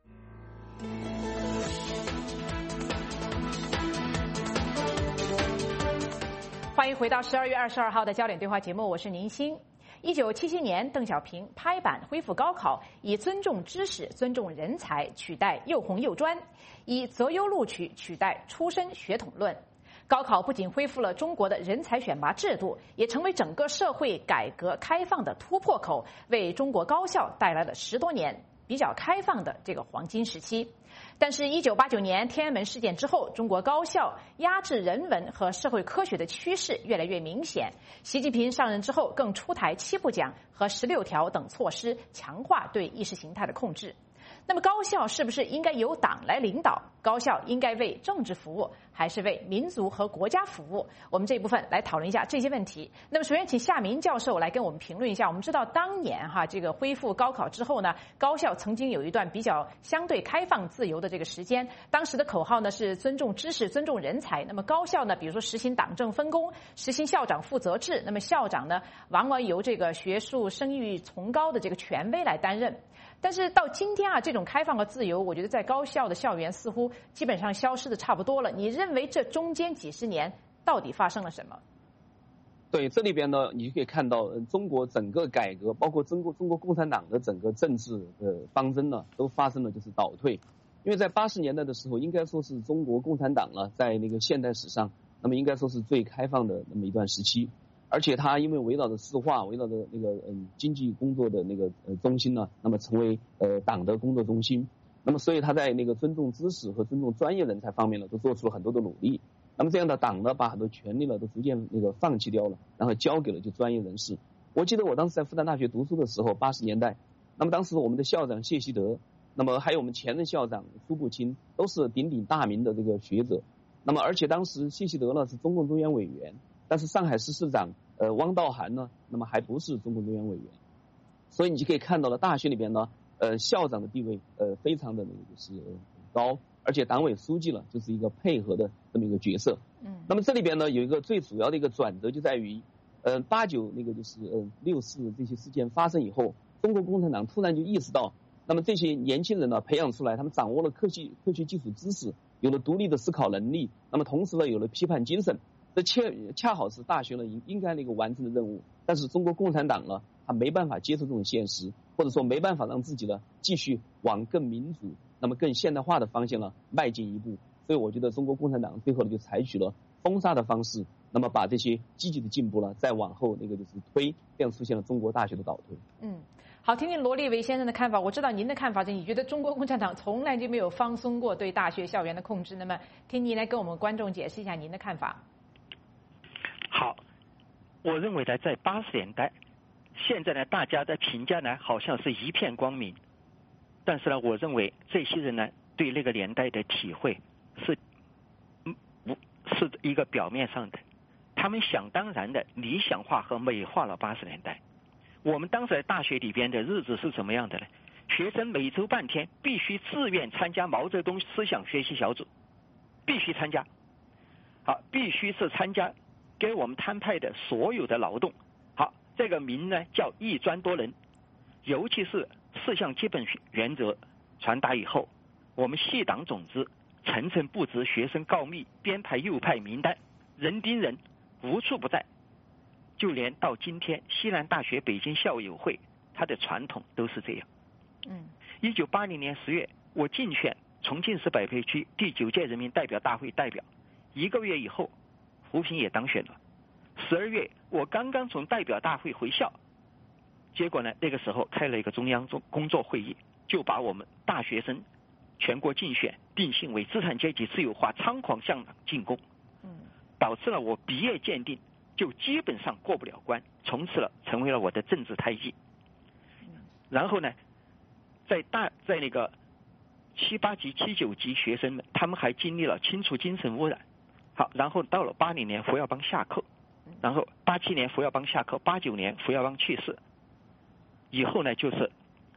欢迎回到12月22号的焦点对话节目，我是宁鑫。1977年，邓小平拍板恢复高考，以尊重知识、尊重人才取代又红又专，以择优录取取代出身血统论。高考不仅恢复了中国的人才选拔制度，也成为整个社会改革开放的突破口，为中国高校带来了10多年比较开放的这个黄金时期。但是1989年天安门事件之后，中国高校压制人文和社会科学的趋势越来越明显。习近平上任之后，更出台7部讲和16条等措施，强化对意识形态的控制。那么高校是不是应该由党来领导？高校应该为政治服务，还是为民族和国家服务？我们这一部分来讨论一下这些问题。那么首先请夏明教授来跟我们评论一下。我们知道当年这个恢复高考之后呢，高校曾经有一段比较相对开放自由的这个时间，当时的口号呢是尊重知识、尊重人才。那么高校呢，比如说实行党政分工，实行校长负责制，那么校长呢往往由这个学术声誉崇高的这个权威来担任。但是到今天这种开放和自由，我觉得在高校的校园似乎基本上消失的差不多了。你认为这中间几十年到底发生了什么？ 对，这里边呢，你就可以看到，中国整个改革，包括中国共产党的整个政治的方针呢，都发生了就是倒退。因为在80年代的时候，应该说是中国共产党呢，在那个现代史上，那么应该说是最开放的那么一段时期。而且它因为围绕着市化，围绕着那个经济工作的那个中心呢，那么成为党的工作中心。那么所以它在那个尊重知识和尊重专业人才方面呢，都做出了很多的努力。 那么这样的党呢，把很多权利呢都逐渐放弃掉了，然后交给了就专业人士。我记得我当时在复旦大学读书的时候，80年代，那么当时我们的校长谢希德，那么还有我们前任校长苏步青，都是鼎鼎大名的这个学者。那么而且当时谢希德呢是中共中央委员，但是上海市市长汪道涵呢，那么还不是中共中央委员。所以你就可以看到了，大学里边呢，校长的地位非常的就是高，而且党委书记呢就是一个配合的这么一个角色。那么这里边呢有一个最主要的一个转折就在于，89就是64这些事件发生以后，中国共产党突然就意识到，那么这些年轻人呢培养出来，他们掌握了科学技术知识，有了独立的思考能力，那么同时呢有了批判精神，这恰好是大学呢应该完成的任务。但是中国共产党呢，他没办法接受这种现实，或者说没办法让自己呢继续往更民主、那么更现代化的方向呢迈进一步。所以我觉得中国共产党最后呢就采取了封杀的方式，那么把这些积极的进步呢再往后就是推，这样出现了中国大学的倒退。 好，听听罗立维先生的看法。我知道您的看法是，你觉得中国共产党从来就没有放松过对大学校园的控制。那么，听您来跟我们观众解释一下您的看法。 好，我认为呢，在80年代，现在呢，大家的评价呢，好像是一片光明，但是呢，我认为这些人呢，对那个年代的体会是一个表面上的，他们想当然的理想化和美化了80年代。我们当时在大学里边的日子是怎么样的呢？学生每周半天必须自愿参加毛泽东思想学习小组，必须参加，好，必须是参加给我们摊派的所有的劳动。好，这个名呢叫一专多能，尤其是4项基本原则传达以后，我们系党总支层层布置，学生告密，编排右派名单，人盯人，无处不在。就连到今天，西南大学北京校友会，它的传统都是这样。1980年10月，我竞选重庆市北碚区第9届人民代表大会代表，1个月以后，胡平也当选了。12月，我刚刚从代表大会回校，结果呢，那个时候开了一个中央工作会议，就把我们大学生全国竞选定性为资产阶级自由化猖狂向党进攻，导致了我毕业鉴定就基本上过不了关，从此了成为了我的政治胎记。然后呢，在那个7、8级、7、9级学生们，他们还经历了清除精神污染。好，然后到了80年胡耀邦下课，然后87年胡耀邦下课，89年胡耀邦去世，以后呢就是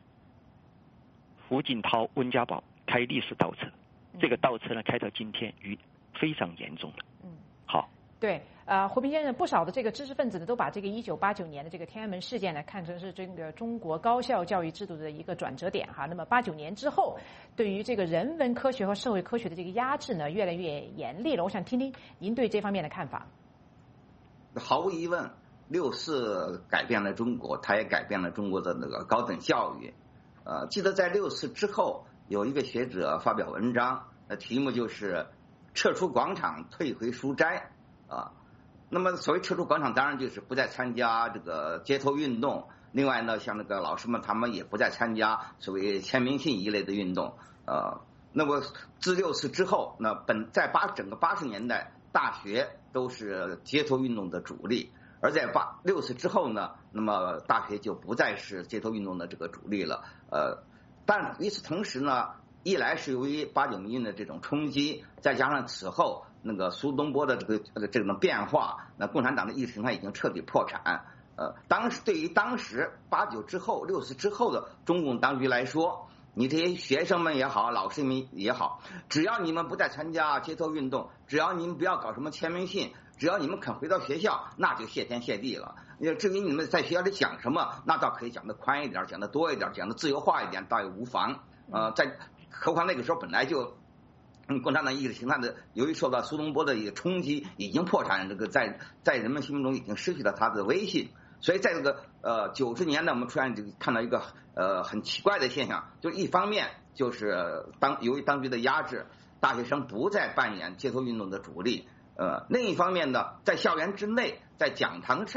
胡锦涛、温家宝开历史倒车，这个倒车呢开到今天非常严重了。好。 对，胡平先生，不少的这个知识分子呢，都把这个1989年的这个天安门事件呢，看成是这个中国高校教育制度的一个转折点哈。那么89年之后，对于这个人文科学和社会科学的这个压制呢，越来越严厉了。我想听听您对这方面的看法。 毫无疑问，64改变了中国，它也改变了中国的那个高等教育。记得在64之后，有一个学者发表文章，题目就是“撤出广场，退回书斋”。那么所谓撤出广场，当然就是不再参加这个街头运动。另外呢，像那个老师们，他们也不再参加所谓签名信一类的运动。那么自64之后，那在整个80年代，大学都是街头运动的主力。而在64之后呢，那么大学就不再是街头运动的这个主力了。但与此同时呢，一来是由于89民运的这种冲击，再加上此后那个苏东坡的这种变化，那共产党的意识形态已经彻底破产。对于当时89之后、64之后的中共当局来说，你这些学生们也好，老师们也好，只要你们不再参加街头运动，只要你们不要搞什么签名信，只要你们肯回到学校，那就谢天谢地了。至于你们在学校里讲什么，那倒可以讲得宽一点，讲得多一点，讲得自由化一点，倒也无妨。何况那个时候本来就共产党意识形态的，由于受到苏东坡的一个冲击，已经破产，这个在人们心目中已经失去了它的威信。所以在这个90年代，我们突然就看到一个很奇怪的现象，就一方面就是由于当局的压制，大学生不再扮演街头运动的主力。另一方面呢，在校园之内，在讲堂上，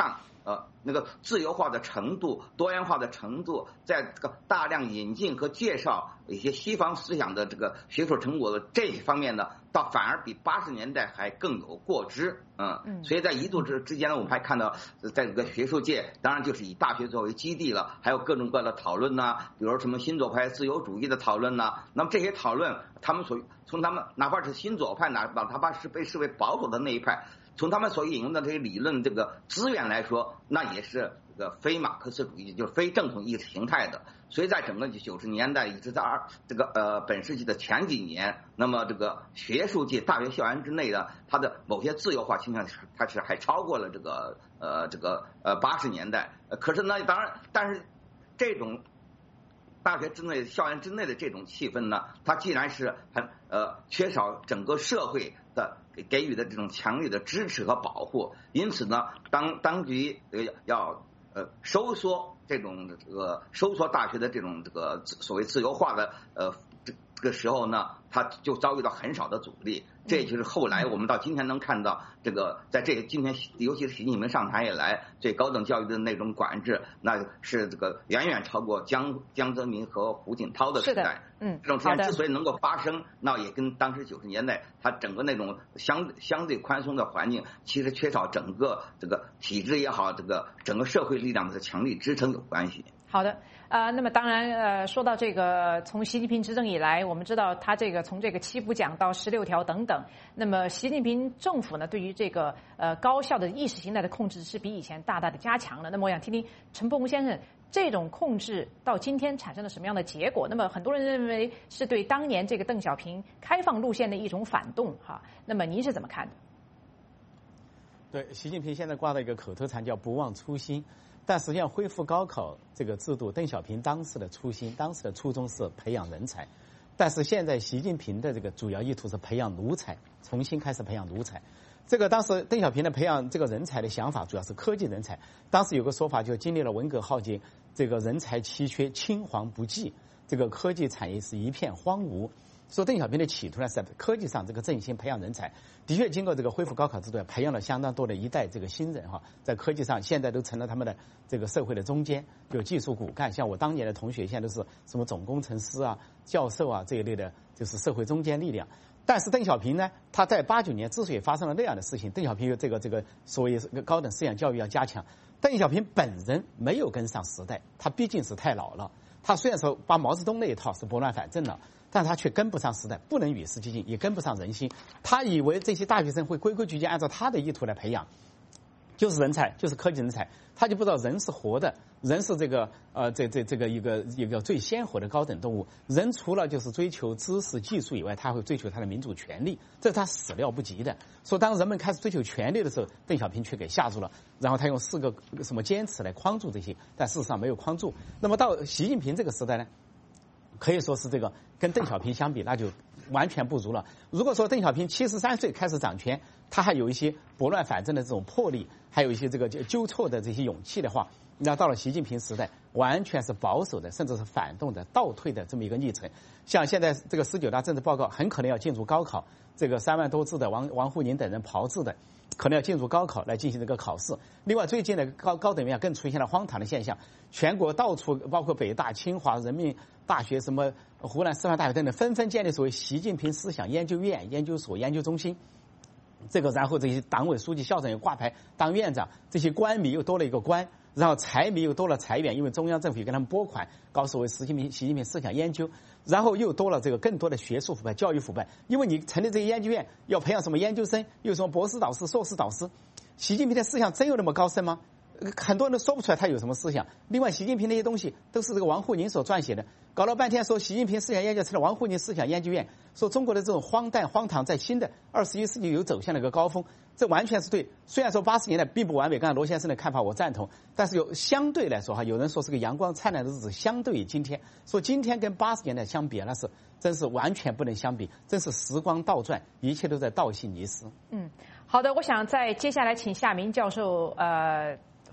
那个自由化的程度、多元化的程度，在这个大量引进和介绍一些西方思想的这个学术成果的这些方面呢，倒反而比80年代还更有过之。所以在一度之间呢，我们还看到，在这个学术界，当然就是以大学作为基地了，还有各种各样的讨论呐，比如什么新左派自由主义的讨论呐。那么这些讨论，从他们哪怕是新左派，哪怕是被视为保守的那一派，从他们所引用的这些理论这个资源来说，那也是这个非马克思主义，就是非正统意识形态的。所以在整个90年代一直在本世纪的前几年，那么这个学术界大学校园之内的它的某些自由化倾向，它是还超过了这个80年代。可是呢，当然，但是这种大学之内、校园之内的这种气氛呢，它既然是很缺少整个社会的给予的这种强烈的支持和保护，因此呢，当局要收缩大学的这种所谓自由化的这个时候呢，它就遭遇到很少的阻力。这就是后来我们到今天能看到在这个今天，尤其是习近平上台以来，对高等教育的那种管制，那是远远超过江泽民和胡锦涛的时代。这种情况之所以能够发生，那也跟当时90年代它整个那种相对宽松的环境，其实缺少整个这个体制也好，整个社会力量的强力支撑有关系。 好的，那么当然，说到这个，从习近平执政以来，我们知道他从这个7不讲到16条等等，那么习近平政府呢，对于这个高校的意识形态的控制是比以前大大的加强了。那么我想听听陈伯宏先生，这种控制到今天产生了什么样的结果？那么很多人认为是对当年这个邓小平开放路线的一种反动哈。那么您是怎么看的？ 对，习近平现在挂的一个口头禅叫不忘初心。但实际上，恢复高考这个制度，邓小平当时的初衷是培养人才，但是现在习近平的这个主要意图是培养奴才，重新开始培养奴才。当时邓小平的培养这个人才的想法主要是科技人才。当时有个说法，就经历了文革浩劫，这个人才稀缺，青黄不继，这个科技产业是一片荒芜。说邓小平的企图呢是在科技上振兴培养人才，的确经过这个恢复高考制度，培养了相当多的一代新人哈，在科技上现在都成了他们的这个社会的中坚，就技术骨干。像我当年的同学，现在都是什么总工程师啊、教授啊这一类的，就是社会中坚力量。但是邓小平呢，他在89年之所以发生了那样的事情，邓小平有这个所谓高等思想教育要加强，邓小平本人没有跟上时代，他毕竟是太老了。他虽然说把毛泽东那一套是拨乱反正了，但他却跟不上时代，不能与时俱进，也跟不上人心。他以为这些大学生会规规矩矩按照他的意图来培养，就是人才，就是科技人才。他就不知道人是活的，人是这个一个最鲜活的高等动物。人除了就是追求知识技术以外，他会追求他的民主权利，这是他始料不及的。说当人们开始追求权利的时候，邓小平却给吓住了，然后他用4个什么坚持来框住这些，但事实上没有框住。那么到习近平这个时代呢，可以说是跟邓小平相比，那就完全不如了。如果说邓小平73岁开始掌权，他还有一些拨乱反正的这种魄力，还有一些纠错的这些勇气的话，那到了习近平时代，完全是保守的，甚至是反动的、倒退的这么一个历程。像现在这个19大政治报告很可能要进入高考，这个3万多字的王沪宁等人炮制的，可能要进入高考来进行这个考试。另外，最近的高等院更出现了荒唐的现象，全国到处包括北大、清华、人民大学、什么湖南师范大学等等，纷纷建立所谓习近平思想研究院、研究所、研究中心。然后这些党委书记、校长又挂牌当院长，这些官迷又多了一个官，然后财迷又多了财源，因为中央政府也给他们拨款搞所谓习近平思想研究，然后又多了更多的学术腐败、教育腐败，因为你成立这些研究院要培养什么研究生，又什么博士导师、硕士导师，习近平的思想真有那么高深吗？很多人都说不出来他有什么思想。另外，习近平那些东西都是王沪宁所撰写的，搞了半天说习近平思想研究成了王沪宁思想研究院，说中国的这种荒诞荒唐在新的21世纪有走向了一个高峰，这完全是对。虽然说80年代并不完美，刚才罗先生的看法我赞同，但是相对来说哈，有人说是个阳光灿烂的日子，相对于今天，说今天跟80年代相比，那是真是完全不能相比，真是时光倒转，一切都在倒行逆施。 好的，我想在接下来请夏明教授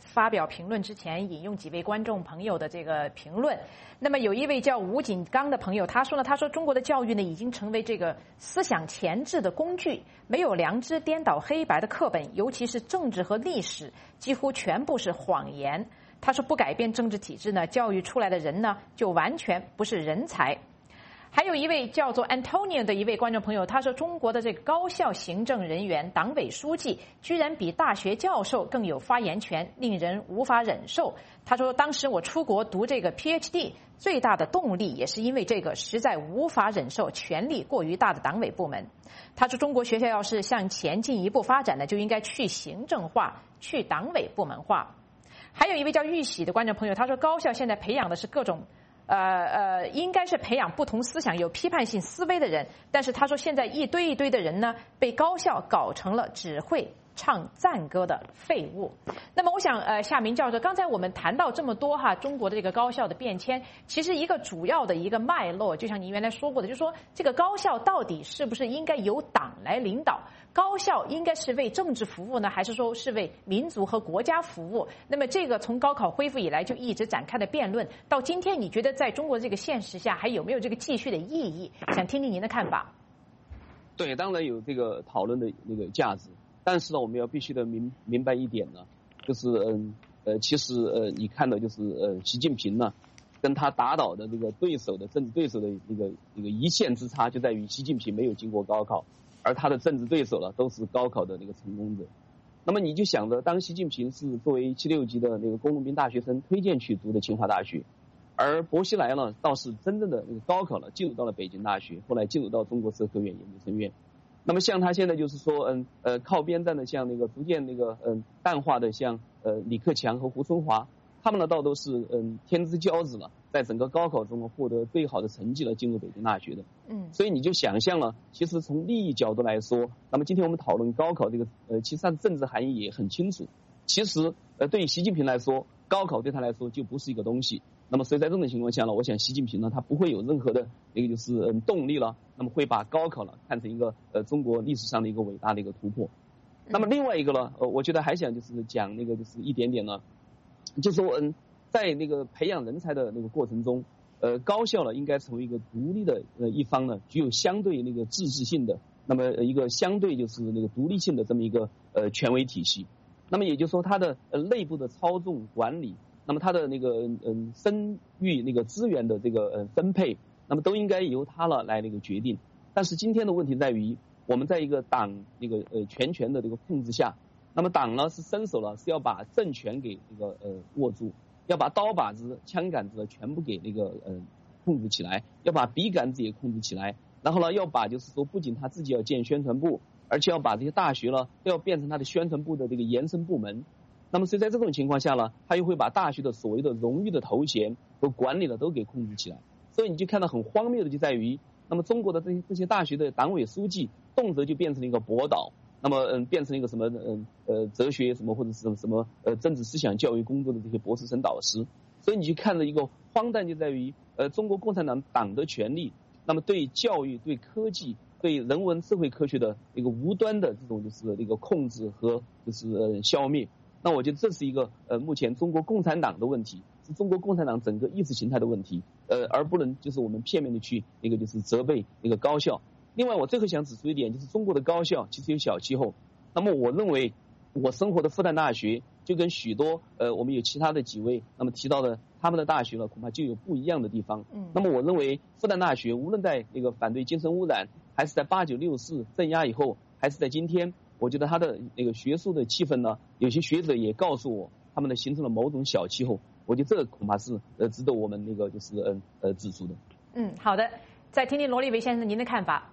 发表评论之前，引用几位观众朋友的这个评论。那么有一位叫吴锦刚的朋友，他说中国的教育呢已经成为这个思想钳制的工具，没有良知颠倒黑白的课本，尤其是政治和历史几乎全部是谎言。他说不改变政治体制呢，教育出来的人呢就完全不是人才。还有一位叫做 Antonio 的一位观众朋友，他说中国的这个高校行政人员、党委书记居然比大学教授更有发言权，令人无法忍受。他说当时我出国读这个 PhD 最大的动力也是因为这个，实在无法忍受权力过于大的党委部门。他说中国学校要是向前进一步发展呢，就应该去行政化，去党委部门化。还有一位叫玉喜的观众朋友，他说高校现在培养的是各种应该是培养不同思想、有批判性思维的人，但是他说现在一堆一堆的人呢，被高校搞成了只会唱赞歌的废物。那么我想夏明教授，刚才我们谈到这么多中国的这个高校的变迁，其实一个主要的一个脉络，就像您原来说过的，就是说这个高校到底是不是应该由党来领导？高校应该是为政治服务呢，还是说是为民族和国家服务？那么这个从高考恢复以来就一直展开的辩论，到今天你觉得在中国这个现实下还有没有这个继续的意义？想听听您的看法。 对，当然有这个讨论的那个价值，但是呢，我们要必须的明白一点呢，就是其实你看到就是习近平呢，跟他打倒的这个政治对手的那个一线之差，就在于习近平没有经过高考。而他的政治对手呢，都是高考的那个成功者。那么你就想着，当习近平是作为76级的那个工农兵大学生推荐去读的清华大学，而薄熙来呢，倒是真正的那个高考了，进入到了北京大学，后来进入到中国社科院研究生院。那么像他现在就是说，靠边站的，像那个逐渐那个淡化的，像李克强和胡春华，他们呢倒都是天之骄子了，在整个高考中获得最好的成绩了，进入北京大学的。所以你就想象了，其实从利益角度来说，那么今天我们讨论高考这个其实它的政治含义也很清楚。其实对于习近平来说，高考对他来说就不是一个东西。那么所以在这种情况下呢，我想习近平呢他不会有任何的一个就是动力了，那么会把高考呢看成一个中国历史上的一个伟大的一个突破。那么另外一个呢，我觉得还想就是讲那个就是一点点呢，就是说在那个培养人才的那个过程中，高校呢应该成为一个独立的一方呢，具有相对那个自治性的，那么一个相对就是那个独立性的这么一个权威体系。那么也就是说，它的内部的操纵管理，那么它的那个生育那个资源的这个分配，那么都应该由它了来那个决定。但是今天的问题在于，我们在一个党那个全权的这个控制下，那么党呢是伸手了，是要把政权给那个握住。要把刀把子、枪杆子全部给那个控制起来，要把笔杆子也控制起来，然后呢，要把就是说，不仅他自己要建宣传部，而且要把这些大学呢都要变成他的宣传部的这个延伸部门。那么所以在这种情况下呢，他又会把大学的所谓的荣誉的头衔和管理的都给控制起来。所以你就看到很荒谬的就在于，那么中国的这些大学的党委书记，动辄就变成了一个博导。那么变成一个什么哲学什么或者是什么政治思想教育工作的这些博士生导师，所以你去看的一个荒诞就在于中国共产党的权力，那么对教育、对科技、对人文社会科学的一个无端的这种就是一个控制和就是消灭。那我觉得这是一个目前中国共产党的问题，是中国共产党整个意识形态的问题，而不能就是我们片面的去那个就是责备那个高校。另外，我最后想指出一点，就是中国的高校其实有小气候。那么，我认为我生活的复旦大学就跟许多我们有其他的几位那么提到的他们的大学呢，恐怕就有不一样的地方。那么，我认为复旦大学无论在那个反对精神污染，还是在8964镇压以后，还是在今天，我觉得它的那个学术的气氛呢，有些学者也告诉我，他们呢形成了某种小气候。我觉得这个恐怕是值得我们那个就是指出的。 好的，再听听罗立维先生您的看法。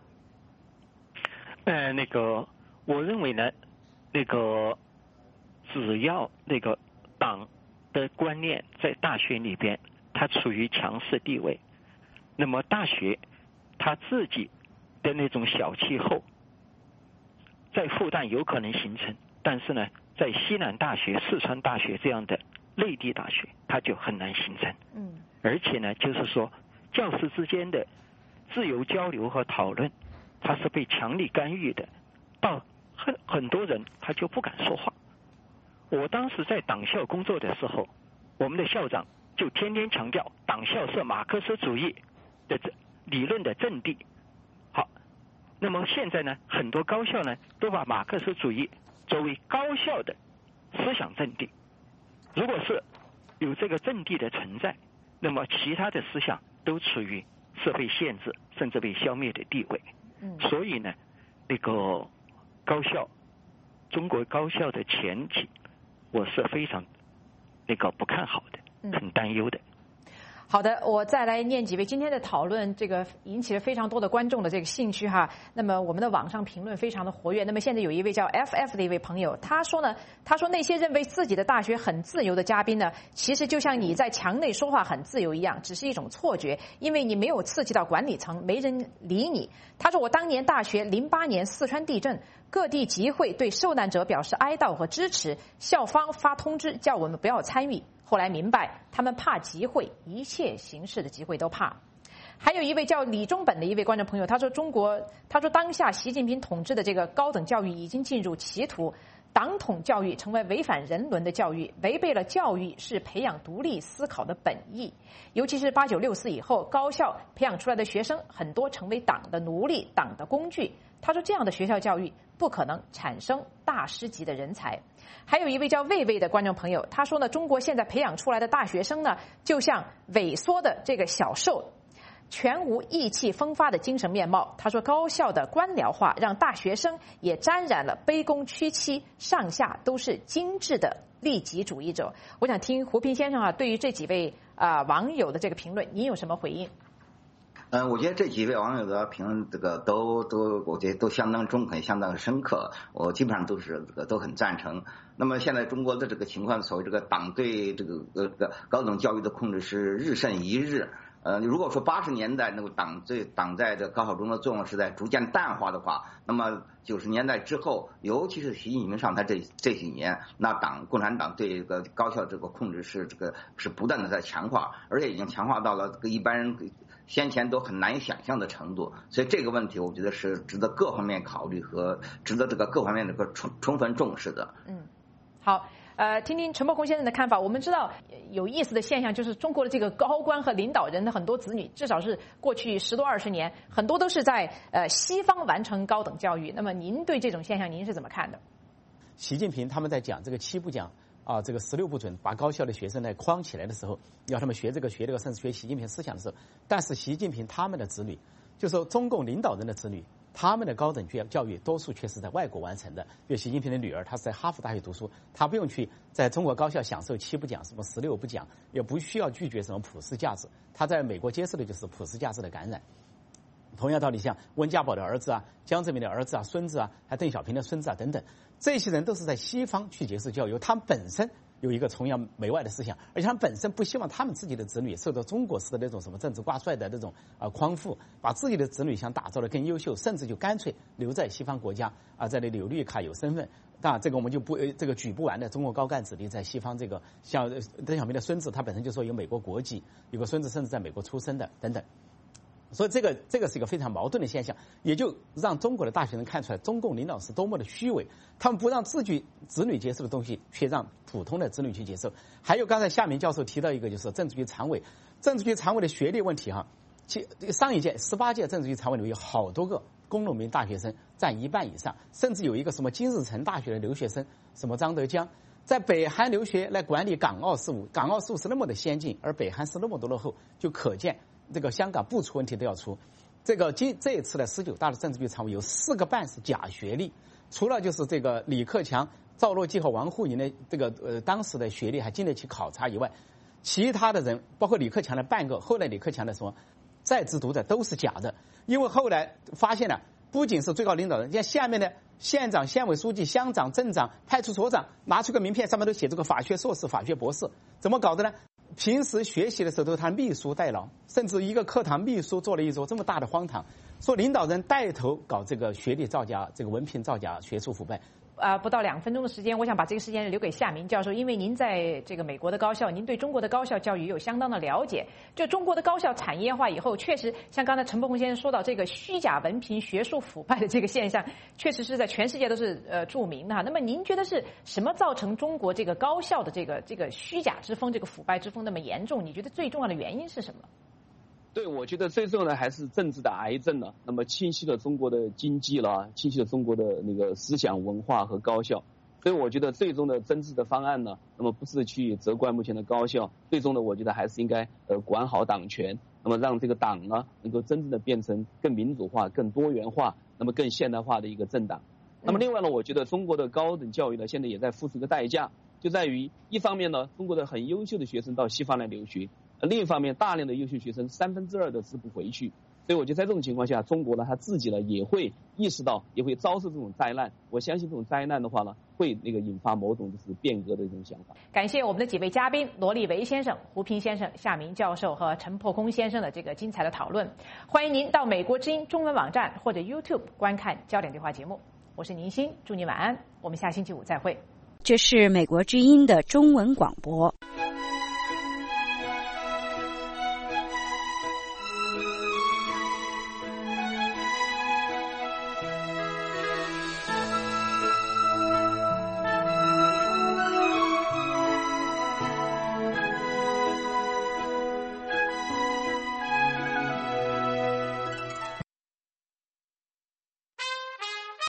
我认为呢，只要那个党的观念在大学里边，它处于强势地位，那么大学它自己的那种小气候，在复旦有可能形成，但是呢，在西南大学、四川大学这样的内地大学，它就很难形成。而且呢，就是说，教师之间的自由交流和讨论，它是被强力干预的，到很多人他就不敢说话。 我当时在党校工作的时候，我们的校长就天天强调党校是马克思主义的理论的阵地。好，那么现在呢，很多高校呢都把马克思主义作为高校的思想阵地。如果是有这个阵地的存在，那么其他的思想都处于是被限制甚至被消灭的地位。所以呢，那个高校，中国高校的前景，我是非常不看好的，很担忧的。 好的，我再来念几位今天的讨论，这个引起了非常多的观众的这个兴趣哈。那么我们的网上评论非常的活跃。那么现在有一位叫 FF 的一位朋友，他说那些认为自己的大学很自由的嘉宾呢，其实就像你在墙内说话很自由一样，只是一种错觉，因为你没有刺激到管理层，没人理你。他说我当年大学08年四川地震，各地集会对受难者表示哀悼和支持，校方发通知叫我们不要参与。后来明白，他们怕集会，一切形式的集会都怕。还有一位叫李中本的一位观众朋友，他说当下习近平统治的这个高等教育已经进入歧途，党统教育成为违反人伦的教育，违背了教育是培养独立思考的本意。尤其是8964以后，高校培养出来的学生很多成为党的奴隶、党的工具。他说这样的学校教育不可能产生大师级的人才。还有一位叫魏魏的观众朋友，他说呢，中国现在培养出来的大学生呢，就像萎缩的这个小兽，全无意气风发的精神面貌。他说高校的官僚化让大学生也沾染了卑躬屈膝，上下都是精致的利己主义者。我想听胡平先生对于这几位网友的这个评论，您有什么回应？ 我觉得这几位网友的评论我觉得都相当中肯，相当深刻，我基本上都很赞成。那么现在中国的这个情况，所谓这个党对这个高等教育的控制是日甚一日。如果说80年代那个党在这高考中的作用是在逐渐淡化的话，那么90年代之后，尤其是习近平上台这几年，那共产党对这个高校这个控制是不断的在强化，而且已经强化到了一般人先前都很难以想象的程度。所以这个问题我觉得是值得各方面考虑和值得各方面充分重视的。 好，听听陈伯宏先生的看法。我们知道有意思的现象就是中国的这个高官和领导人的很多子女，至少是过去10多20年，很多都是在西方完成高等教育。那么您对这种现象您是怎么看的？ 习近平他们在讲这个7不讲这个16不准，把高校的学生呢框起来的时候，要他们学这个学甚至学习近平思想的时候，但是习近平他们的子女，就说中共领导人的子女，他们的高等教育多数却是在外国完成的。比如习近平的女儿，她是在哈佛大学读书，她不用去在中国高校享受7不讲，什么16不讲，也不需要拒绝什么普世价值。她在美国接受的就是普世价值的感染。同样道理，像温家宝的儿子江泽民的儿子孙子还邓小平的孙子等等，这些人都是在西方去接受教育，他们本身有一个崇洋媚外的思想，而且他们本身不希望他们自己的子女受到中国式的那种什么政治挂帅的那种匡扶，把自己的子女想打造的更优秀，甚至就干脆留在西方国家在那里有绿卡有身份。当然这个我们就不这个举不完的中国高干子弟在西方，这个像邓小平的孙子他本身就说有美国国籍，有个孙子甚至在美国出生的等等。所以这个是一个非常矛盾的现象，也就让中国的大学生看出来中共领导是多么的虚伪，他们不让自己子女接受的东西，却让普通的子女去接受。还有刚才夏明教授提到一个，就是政治局常委的学历问题上一届18届政治局常委里有好多个工农民大学生占1半以上，甚至有一个什么金日成大学的留学生，什么张德江，在北韩留学来管理港澳事务，港澳事务是那么的先进，而北韩是那么多落后，就可见这个香港不出问题都要出。这一次的19大的政治局常委有4个半是假学历，除了就是这个李克强、赵乐际和王沪宁的这个当时的学历还经得起考察以外，其他的人包括李克强的半个，后来李克强的说在职读的都是假的。因为后来发现了，不仅是最高领导人，像下面的县长、县委书记、乡长、镇长、派出所长拿出个名片，上面都写这个法学硕士、法学博士，怎么搞的呢？平时学习的时候都是他秘书代劳，甚至一个课堂秘书做了一桌这么大的荒唐，说领导人带头搞这个学历造假、这个文凭造假、学术腐败， 不到2分钟的时间，我想把这个时间留给夏明教授，因为您在这个美国的高校，您对中国的高校教育有相当的了解。就中国的高校产业化以后，确实像刚才陈伯宏先生说到这个虚假文凭、学术腐败的这个现象，确实是在全世界都是著名的哈。那么您觉得是什么造成中国这个高校的这个虚假之风、这个腐败之风那么严重？你觉得最重要的原因是什么？ 对，我觉得最重要的还是政治的癌症了。那么侵袭了中国的经济了，侵袭了中国的那个思想文化和高校。所以我觉得最终的政治的方案呢，那么不是去责怪目前的高校，最终的我觉得还是应该管好党权，那么让这个党呢能够真正的变成更民主化、更多元化、那么更现代化的一个政党。那么另外呢，我觉得中国的高等教育呢现在也在付出一个代价，就在于一方面呢，中国的很优秀的学生到西方来留学。另一方面，大量的优秀学生2/3的是不回去，所以我觉得在这种情况下，中国呢他自己呢也会意识到，也会遭受这种灾难。我相信这种灾难的话呢，会引发某种就是变革的一种想法。 感谢我们的几位嘉宾罗立维先生、胡平先生、夏明教授和陈破空先生的这个精彩的讨论。欢迎您到美国之音中文网站或者 YouTube 观看焦点对话节目。我是宁欣，祝您晚安，我们下星期五再会。 这是美国之音的中文广播。